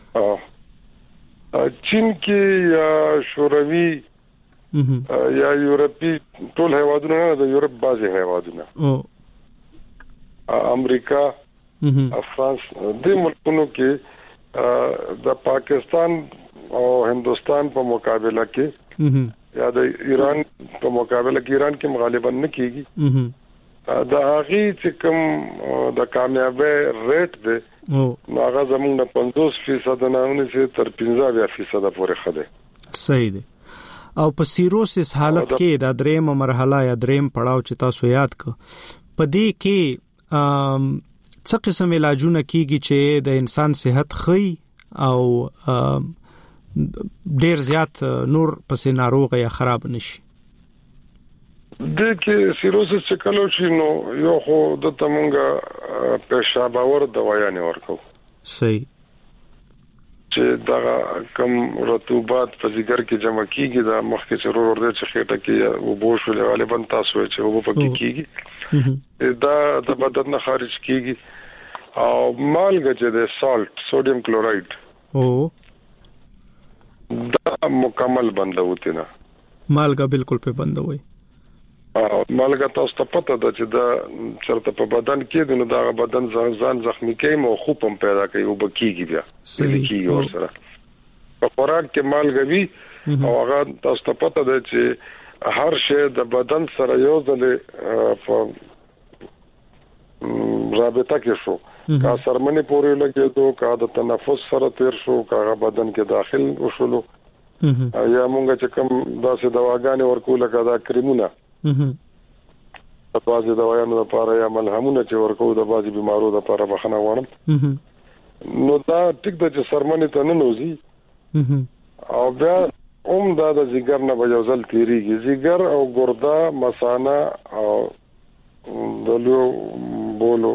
چین کې یا شوروي یا یورپی ټول هیوادونه نه د یورپ بازي هیوادونه او امریکا فرانس د ملکونو کې د پاکستان او هندستان په مقابله کې یا د ایران په مقابله کې ایران کې غالبا نه کیږي دا هغه چې کوم د کامیابی ریټ دی نو هغه زموږ نه پنځوس فیصد نه ونې تر پنځه فیصد پورې خده
صحیح دی او په سیروسس حالت کې د دریم مرحله یا دریم پړاو چې تاسو یاد ک په دې کې څه قسم علاجونه کیږي چې د انسان صحت خي او ډیر زیات نور پسې ناروغ یا خراب نشي
د کې سیروسس چې کلو شي نو یو خو د تمونګه پیشاباور دوايانې ورکو
صحیح
چې دا کم رطوبات په ځګر کې جمع کیږي دا مخکې چې ورور دې چې خېټه کې او بوشل غالبا تاسو چې او په کې کیږي دا د بدن نه خارج کیږي او مالګه چې د سالت سوډیم کلورایډ
او
دا مکمل بندوته نه
مالګه بالکل په بندوي
مالګه تاسو ته پته ده چې دا چرته په بدن کې د نو دا بدن ځان زخمی کوي مو خوب هم پیدا کوي او بکیږي بیا کیږي ورسره په خوراک کې مالګه وی او هغه تاسو ته پته ده چې هر شی د بدن سره یو ځل په رابطه کې شو کا سرمنې پورې لګېدو کا د تنفس سره تیر شو کا بدن کې داخل وشولو یا مونږ چې کوم داسې دواګانې ورکول کدا کریمونه د بازي دوايانو لپاره یا ملهمونه چې ورکو د بازي بيمارو لپاره بخنه وړم نو دا ټیک د سرمنې ته نه نوزي او بیا اوم دا د زیګر نه بجوزل تیریږي زیګر او ګرده مثانه او دلو بولو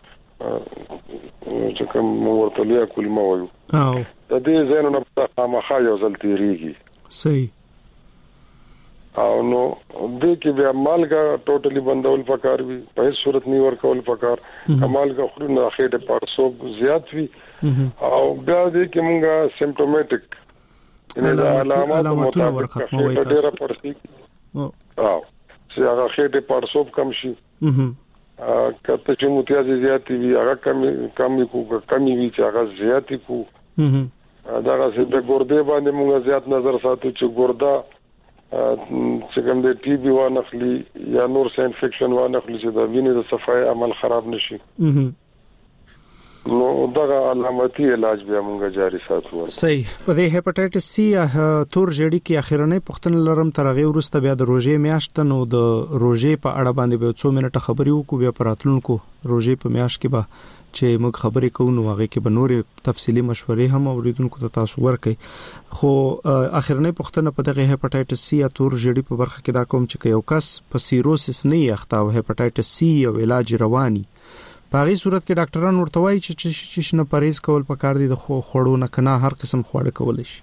چې کوم ورته لیا کلمه وایو
او
د دې زینو نه په خامخا یو ځل تیریږي
صحیح
او نو دې کې بیا مالګه ټوټلی بندول پکار وي په هیڅ صورت نه ورکول پکار مالګه خوري نه خېټه پړسوب زیات وي او بیا دې کې مونږه سیمپټومټیک ان علامات مطابق ډېر پړسي او چې هغه خېټه پړسوب کم شي کته چې متیازي زیات وي هغه کم کم کو کمی وي چې هغه زیات کو دا غسه د ګردې باندې مونږ زیات نظر ساتو چې ګرده چې کوم د ټي بي و نخلي یا نور څه انفیکشن و نخلي چې د وینې د صفای عمل خراب نشي نو دغه علامتي علاج بیا موږ جاری ساتو.
صحیح. په دې هپاتایټس سی تور جړی کې اخیرنۍ پښتنه لرم ترغه ورسته بیا د روزې میاشت نو د روزې په اړه باندې به څو منټه خبرې وکړو بیا پراتلونکو روزې په میاشت کې به چې موږ خبرې کوو نو هغه کې به نورې تفصيلي مشورې هم اوریدونکو ته تاسو ورکړي. خو اخیرنۍ پښتنه په دغه هپاتایټس سی یا تور جړی په برخه کې دا کوم چې یو کس په سیروسس نه یخته او هپاتایټس سی او علاج رواني په هغه صورت کې ډاکټران ورته وایي چې چې شنه پرهیز کول پکار دي د خوړو نه کنه هر قسم خواړه کول شي.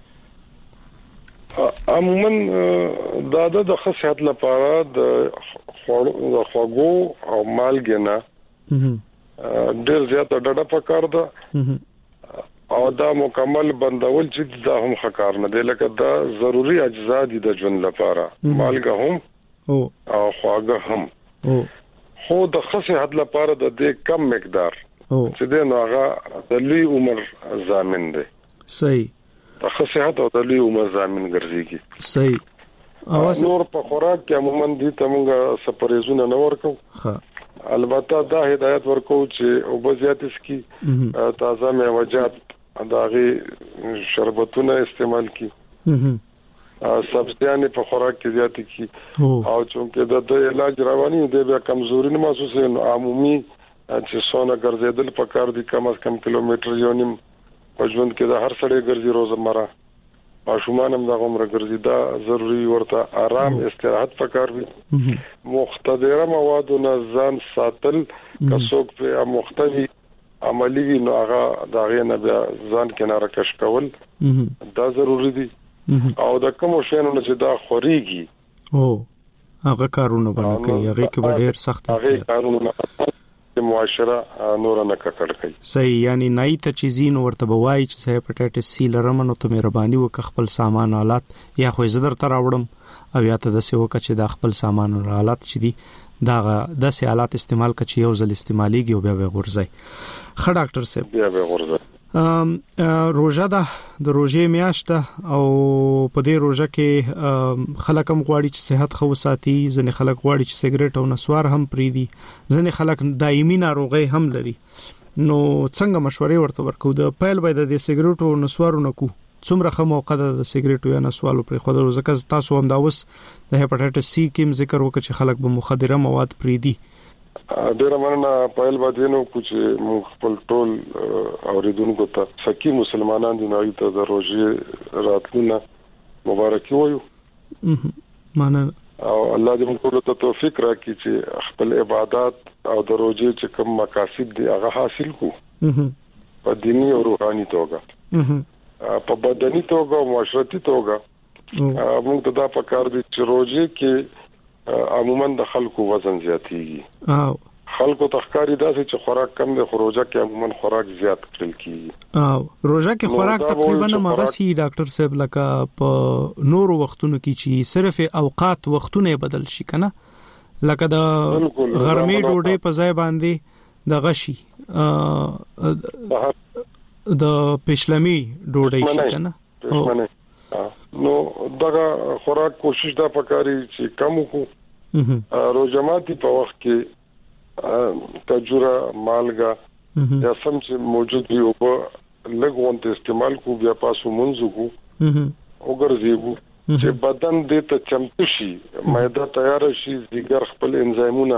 عموما دا د صحت لپاره د خوړو د خوړو او مالګې نه ډېر زیات ډډه پکار ده او دا مکمل بندول چې دا هم ښکار نه دی لکه دا ضروری اجزا دي د ژوند لپاره مالګه هم او خواږه هم او خو د صحت لپاره د دې کم مقدار چې د نوغه د لوی عمر ضامن دی.
صحیح.
د صحت او د لوی عمر ضامن ګرځيږي.
صحیح.
او نور په خوراک کې عموما دي تمغه سپریزونه نه ورکو. ها البته دا هدایت ورکو چې او بزیات اسکی تازه میوجات داغي شربتونه استعمال کی. سبزیانه په خوراک کې زیات کی او چې د علاج رواني دی بیا کمزوري نه محسوسه نو عمومي چې سونه ګرځیدل پکار دي کم از کم کیلومتر یو نیم په ژوند کې د هر سړی ګرځي روزمره ماشومان هم د عمر ګرځي دا ضروری ورته آرام استراحت پکار وي. مختدره موادو نه ځان ساتل کڅوک په مختلفي عملی وی نو هغه دا غي نه بیا ځان کناره کش کول دا ضروری دي او د کوم شینو چې دا خوريږي
او هغه کارونه باندې کوي هغه کې به ډېر سخت
هغه کارونه د معاشره نور نه کړ کوي.
صحیح. یعنی نای ته چیزین ورته بوای چې هپاتایټس سی لرم نو ته مهرباني وک خپل سامان آلات یا خو زدر تر راوړم او یا ته د سیو کچ د خپل سامان آلات چې دي دا د سي آلات استعمال کچ یو ځل استعماليږي او بیا به غورځي. خ ډاکټر صاحب
بیا به غورځي.
ام روزه ده د روزې میاشت او په دې روزه کې خلک هم غواړي چې صحت خو ساتي ځنې خلک غواړي چې سیګریټ او نسوار هم پریدي ځنې خلک دایمي ناروغي هم لري نو څنګه مشورې ورته ورکو د پیل باید د سیګریټ او نسوارو نه کو څومره خمو قدر د سیګریټ او نسوالو پر خو د روزه تاسو هم دا اوس د هپاتایټس سی کې ذکر وکړي چې خلک به مخدره مواد پریدي
ډیر مننه پایل باندې نو کوم موږ خپل ټول اوریدونکو ته سکی مسلمانان دي نوې ته د روزي راتلونه مبارکي وایو.
مننه
او الله دې موږ ته توفیق راکړي چې خپل عبادت او د روزي چې کوم مقاصد دي هغه حاصل کو په دینی او روحاني توګه په بدني توګه او معاشرتي توګه موږ ته دا پکار دي چې روزي کې عموما د خلکو وزن زیاتېږي او خلکو تخکاری داسې چې خوراک کم دی خو روزه کې عموما خوراک زیات کړل کیږي
او روزه کې خوراک تقریبا مغسی ډاکټر صاحب لکه په نورو وختونو کې چې صرف اوقات وختونه بدل شي کنه لکه د غرمې ډوډۍ په ځای باندې د غشي د پښلمي ډوډۍ شي کنه
نو دغه خوراک کوشش دا پکاري چې کم وکړو روزماتي په وخت کې کجوره مالګه یا سم چې موجود وي او په لګونت استعمال کو بیا پاسو منځو کو وګرځيږي چې بدن دې ته چمتو شي معده تیار شي ځګر خپل انزایمونه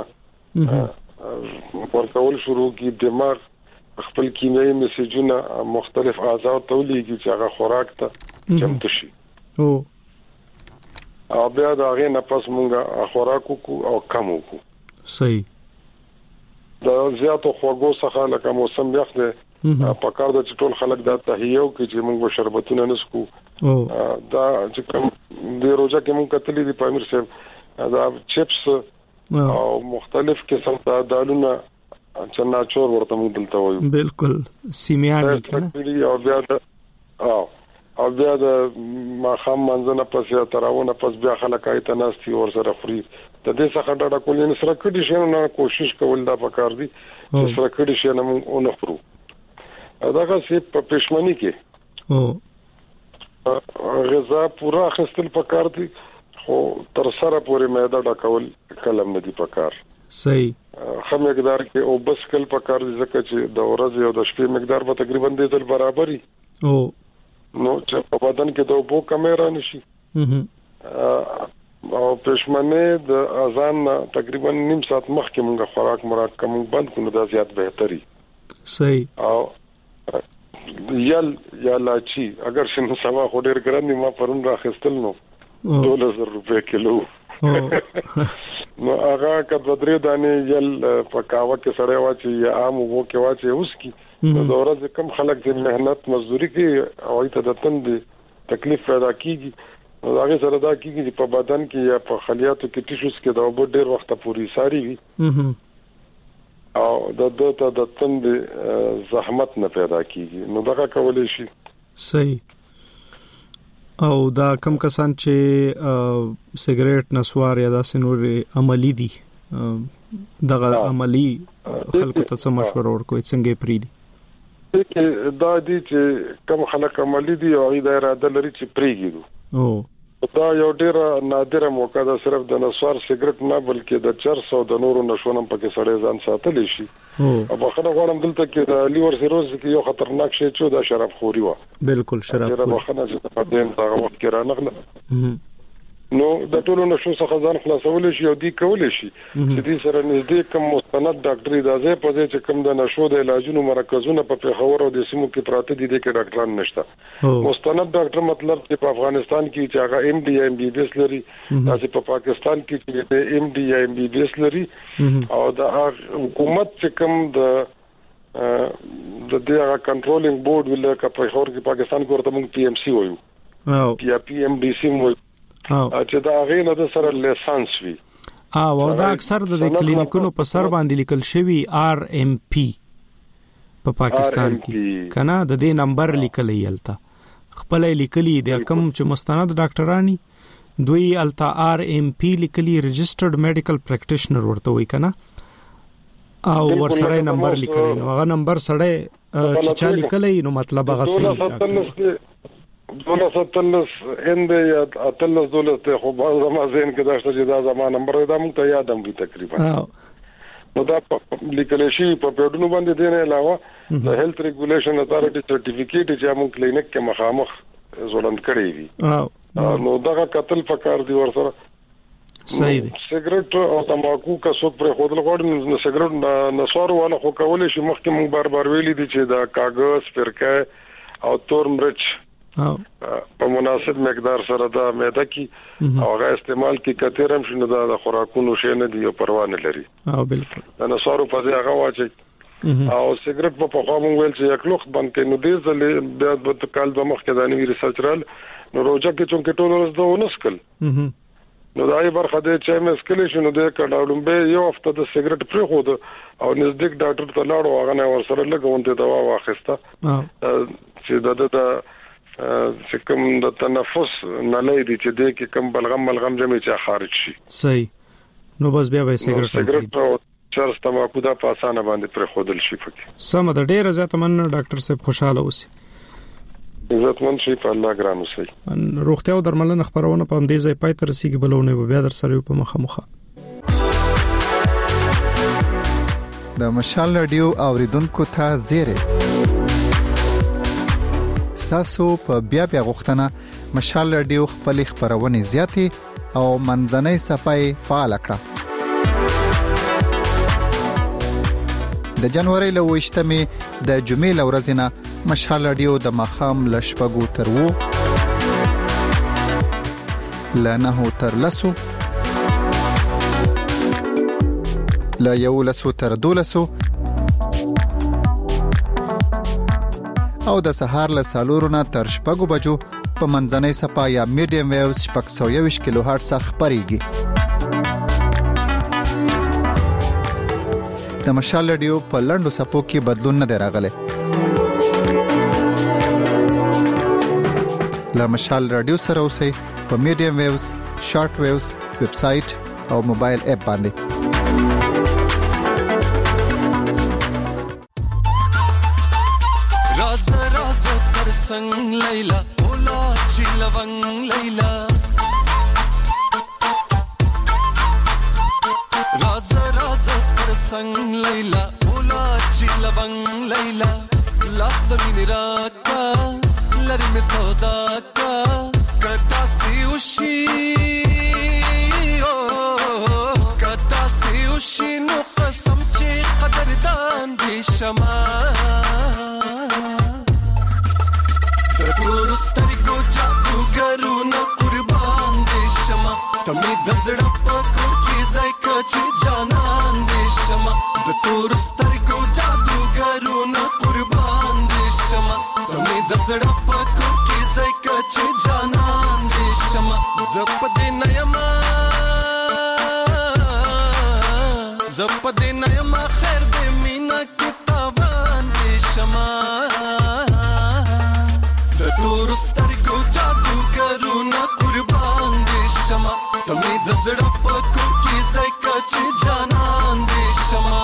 ورکول شروع کی دماغ خپل کیمیاوي میسجونه مختلف اعضاء تولیږي چې هغه خوراک ته چمتو شي او او بیا دا غي نه پس مونږه خوراک کو او کم کو.
صحیح.
دا زیاتو خوږو څخه لکه موسم یخ دی په کار د ټول خلک دا تهیو کې چې مونږ شربتونه نسکو دا چې کوم د روزه کې مونږ کتلې دي پامیر صاحب دا چپس او مختلف قسم د دالونه چناچور ورته مونږ دلته وایو
بالکل سیمیانی کنه
او بیا او او بیا د ماخام منځنه پس یا تراونه پس بیا خلک ایت ناستي ور سره خوري د دې څخه ډډه کول نه سره کډی شي نه کوشش کول دا پکار دي چې سره کډی شي نه مونږ نه خورو دا که په پښمنی کې او غذا پورا خستل پکار دي خو تر سره پورې معده ډکول کلم نه دي پکار.
صحیح
خو مقدار کې او بس کل پکار دي ځکه چې د ورځې او د شپې مقدار به تقریبا د ځل برابرۍ
او
نو چې په بدن کې د اوبو کمی را نشي او پښمنه د اذان تقریبا نیم ساعت مخکې موږ خوراک مراد کوم بند کړو دا زیات بهتري
صحیح
او یل یا لاچی اگر شنو سوا خو ډیر ګران ما پرون راخستل نو دوله زر روپے کیلو نو هغه کله درې دانې یل په کاوه کې سره واچي یا عام وو کې واچي اوس کی نو ورځ کم خلک د مهنت مزدوري کوي او ته د تند تکلیف پیدا کیږي نو هغه سره دا کیږي چې په بدن کې یا په خلیاتو کې ټیشوز کې دا وب ډیر وخت پوري ساري وي او د دوته د تند زحمت نه پیدا کیږي نو دا کولای شي
صحیح او دا کم کسان چې سیګریټ نسوار یا د سنور عملی دي دغه عملی خلکو ته څه مشوره ورکوي څنګه پریدي
کې دا دي چې کم خلک عملی دي او دا اراده لري چې پریږي
او
دا یو ډیر نادره موقع ده صرف د نسوار سیګریټ نه بلکې د چرس او د نورو نشونم پکې سړی ځان ساتلی شي او بخنه غواړم دلته کې د لیور سیروز کې یو خطرناک شی چې د شراب خوري و
بالکل شراب
خوري بخنه چې په دې هغه وخت کې رانغله نو د ټولو نشو څخه ځان خلاصول شي او دی کول شي چې دې سره نږدې کوم مستند ډاکټري د ځای په ځای چې کوم د نشو د علاجونو مرکزونه په پیښور او د سیمو کې پراته دي د کې ډاکټران نشته مستند ډاکټر مطلب چې په افغانستان کې چې هغه ایم ډي ایم بي بي اس لري چې په پاکستان کې چې ایم ډي ایم بي بي اس لري او د حکومت چې کوم د د دغه کنټرولینګ بورډ ول کا په پیښور کې پاکستان کې ورته موږ پی ایم سی وایو یا پی ایم ډي سی وایو چې دا غینه د سره لیسانس وي
او دا اکثر د کلینیکونو په سر باندې لیکل شوی آر ایم پی په پاکستان کې کنه د دې نمبر لیکل یلتا خپل لیکلي د کم چې مستند ډاکټرانی دوی التا آر ایم پی لیکلي ريجسترډ میډیکل پریکټیشنر ورته وای کنه او ورسره نمبر لیکلی نو هغه نمبر سره چې چا لیکلی نو مطلب هغه صحیح
دولس اتلس اند یا اتلس دولس ته خو باز ما زین کې دا چې دا زما نمبر دا مونږ ته یادم وي تقریبا نو دا لیکل شي په پیډونو باندې دی نه علاوه د هیلث ریګولیشن اتارټي سرټیفیکیټ چې موږ کلینیک کې مخامخ زولند کړی وي نو دا قتل فکر دی ورسره
صحیح دی
سیګریټ او تماکو کا څوک پر خودل غوړ نو سیګریټ نسوار ولا خو کولای شي مخکې موږ بار بار ویلي دي چې دا کاغذ فرقه او تور مرچ په مناسب مقدار سره دا معده کې او هغه استعمال کې کثیرم شنو دا خوراکونو شي نه دی او پروا نه لري
او بالکل
دا نسوارو په هغه واچي او سیګریټ په خوا مونږ ویل چې یک لوخ باندې نو دې ځلې بیا د کال د مخ کې د نوی ریسرچ رال نو روزه کې څنګه ټول ورځ دا ونسکل نو دای برخه دې چې مې سکل شنو دې کډاولم به یو هفته د سیګریټ پرې خو د او نزدیک ډاکټر ته لاړو هغه نه ورسره لګونته دوا واخیسته چې د د چې کوم د تنفس نه لې دي چې د کې کوم بلغم بلغم جمع چې خارج شي
صحیح نو بس بیا به سیګریټ
سیګریټ او چرس تماکو دا په اسانه باندې پر خودل شي پکې
سم د ډېر زیات من ډاکټر صاحب خوشاله اوسئ
عزت من شي په الله ګران اوسئ
روغتیا او درملنه خبرونه په دې ځای پای تر رسیدي بلونه بیا در سره په مخه مخه
د مشال رادیو اوریدونکو ته زیره تاسو په بیا بیا غوښتنه مشال رادیو خپل خبرونه زیاتې او منځنۍ صفای فعال کړه د جنوري له وشتمه د جمعې لورځنه مشال رادیو د مخام لشپګو تر وو لنه تر لسو لا یو لسو تر دولسو او د سهار له سالورونه تر شپږو بجو په منځنۍ صفه یا میډیم ویوز شپږ سوه یوویشت کیلو هرتز خبريږي د مشال رادیو په لندو صفو کې بدلون نه دی راغلی له مشال رادیو سره اوسئ په میډیم ویوز شارټ ویوز ویب سټ او موبایل اپ باندې
संग लैला ओला चिलवंग लैला राज राज ترسنګ لیلا اولا چی لونګ لیلا لاس د مینې راکا لری می سودا کا کدا سی وشي کدا سی وشي نو قسم چې قدردان دي شما تور سترګو جادوګرونه قربان دي شما تمې د زړه په کور کې ځای کچې جانان دي شما د تور سترګو جادوګرونه قربان دي شما تمې د زړه په کور کې ځای کچې جانان دي شما زپ دې نېما زپ دې نېما خیر دې مینا کې تاوان دي شما تور سترګو جادوګرونه قربان دي شما تمې د زړه په کور کې ځای کچې جانان دي شما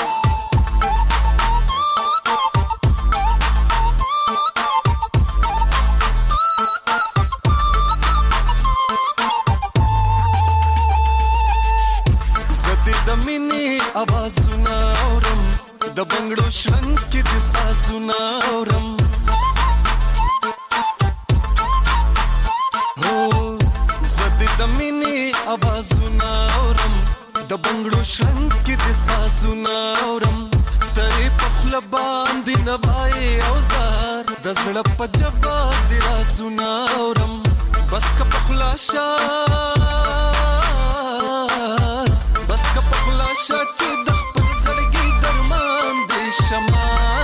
زدې د مینې آوازونه اورم د بنګړو شرنګ کې د سازونه اورم د مینې آوازونه اورم د بنګړو شرنګ کې د سازونه اورم ترې په خوله باندې نوای اوزار د زړه په جبه د رازونه اورم بس که په خوله شه بس که په خوله شه چې د خپل زړګي درمان دې شما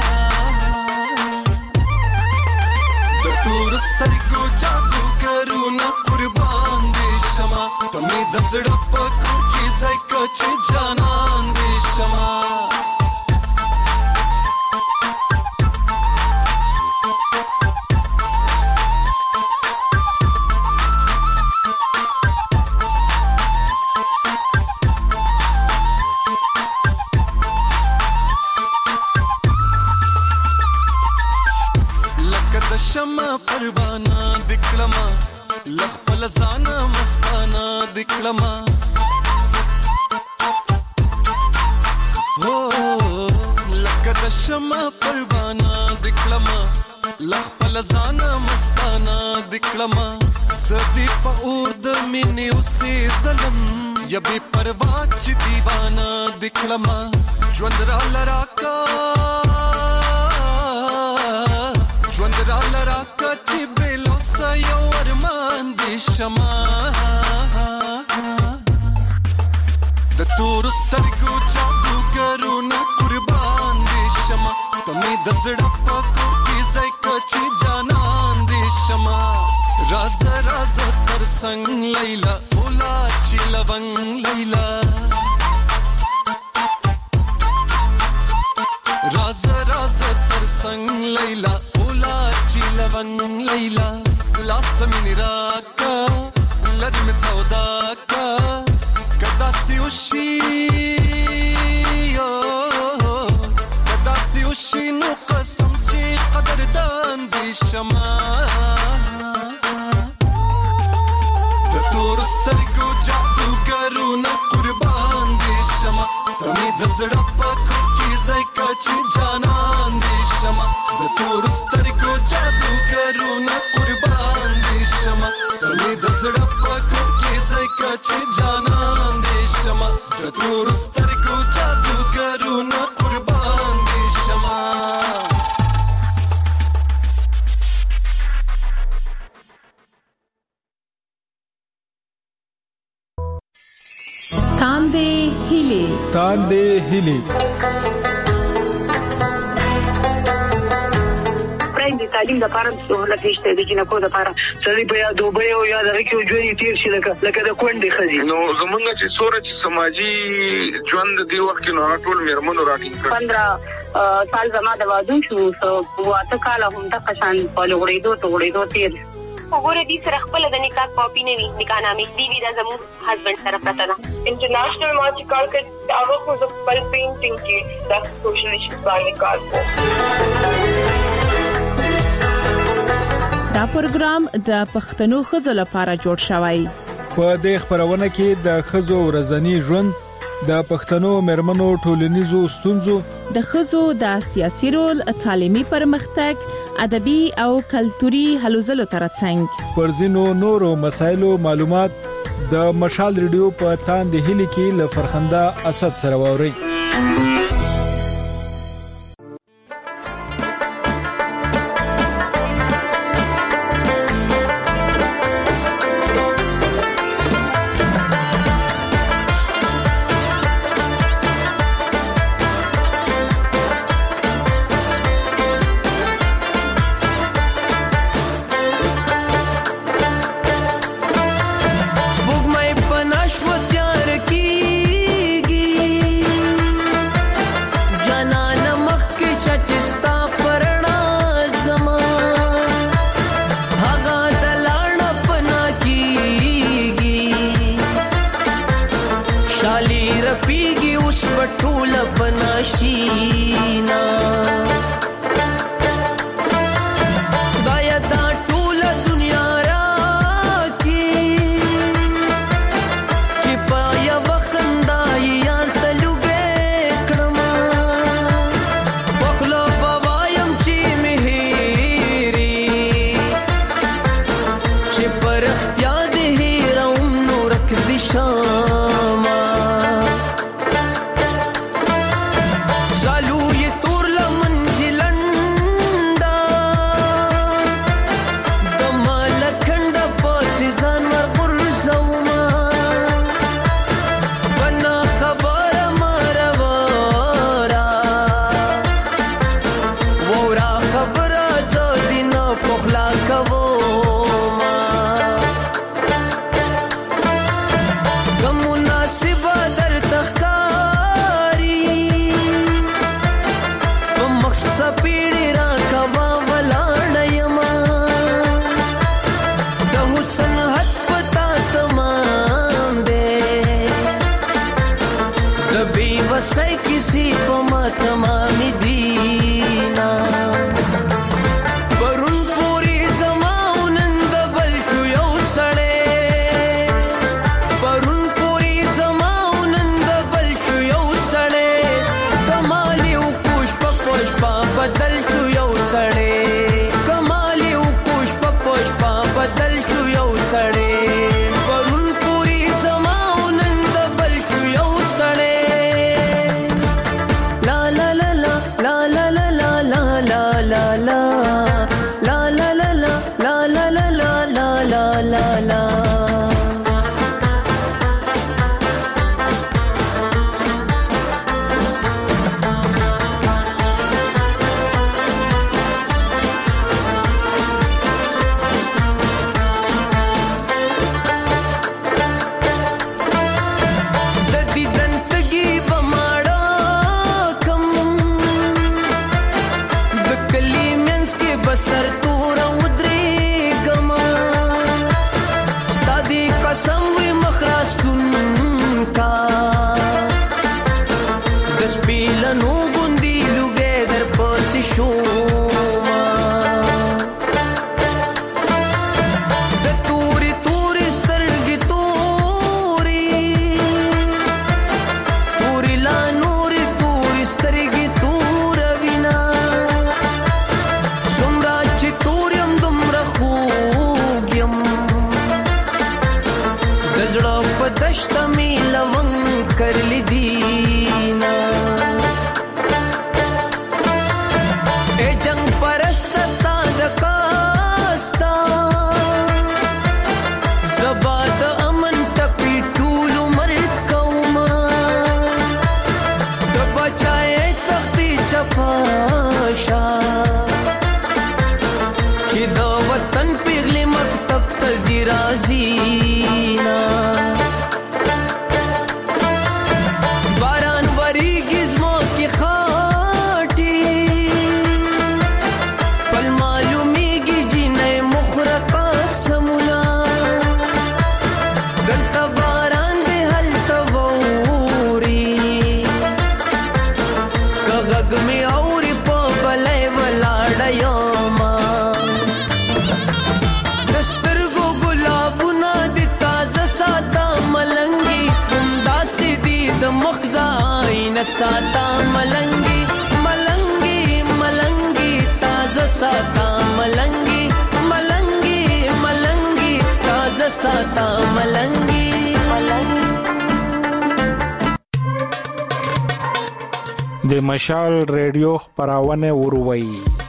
د تور سترګو جادوګرونه قربان دي شما تمې د زړه په کور کې ځای کچې جانان دي شما لکه د شمع پروانه دکړما لخپل ځانا مستانه دکړما هو لکه د شمع پروانه دکړما لخپل ځانا مستانه دکړما زدي په اور د مینې اوسې ظلم یبه پروا چې دیوانه دکړما ژوند را لراکا ژوند را لراکا چې بلو سایو ارمان دي شما د تور سترګو جادوګرونه قربان دي شما تمې د زړه په کور کې ځای کچې جانان دي شما راز راز ترسنګ لیلا اولا چې لونګ لیلا راز راز ترسنګ لیلا اولا چې لونګ لیلا لاس د مینې راکا لری می سودا کا کدا سی وشي کدا سی وشي نو قسم چې قدردان دي شما د تور سترګو جادوګرونه قربان دي شما تمې د زړه په کور کې ځای کچې جانان دي شما د تور سترګو جادوګرونه قربان دي شما تمې د زړه په کور کې ځای کچې جانان دي شما د تور سترګو جادوګرونه قربان دي شما
تاندې هیلې
تاندې هیلې
د تعلیم لپاره سهولت نشته د جنکو لپاره سړي په یاد وبې او یاد راکې ژوند تیر شي لکه لکه د کونډې خزي
نو زمونږ چې سورج سماجی ژوند دی وخت نو ټول میرمنو راټینګ کړ
پندرہ سال زما د واده شو واته کال هم د قشان په لغړېدو ته غړېدو تیر
وګوره دې سره خپل د نکاح کاپی نه وي نکاح نامې دی وی د زمو هسبند سره پراته ده انټرنیشنل ما چې کار کړ هغه خو د خپل پینټینګ کې د سوشل ایشوز باندې کار کوي
دا پروګرام د پښتنو خزو لپاره جوړ شوی.
په دې خبرونه کې د خزو ورځنی ژوند
د پښتنو مرمنو ټولنیزو ستونزو،
د ښځو د سیاسي رول، تعلیمي پرمختګ، ادبي او کلتوري هلو ځلو ترڅنګ
پر ځینو نورو مسایلو معلومات د مشال ریډیو په تاند هلي کې ل فرخنده اسد سره ووري.
ساتا ملنګي ملنګي ملنګي تازه ساتا ملنګي ملنګي ملنګي تازه ساتا ملنګي ملنګي
د مشال ریډیو خبرونه وروي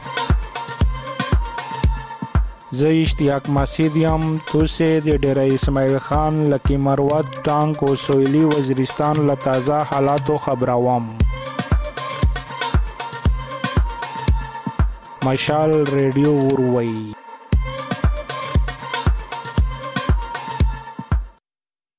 زه اشتیاق مسیدیم توسه د ډیره اسماعیل خان لکی مروت ټانک او سویلی وزیرستان له تازه حالاتو خبروم. مشال ریډیو وروي.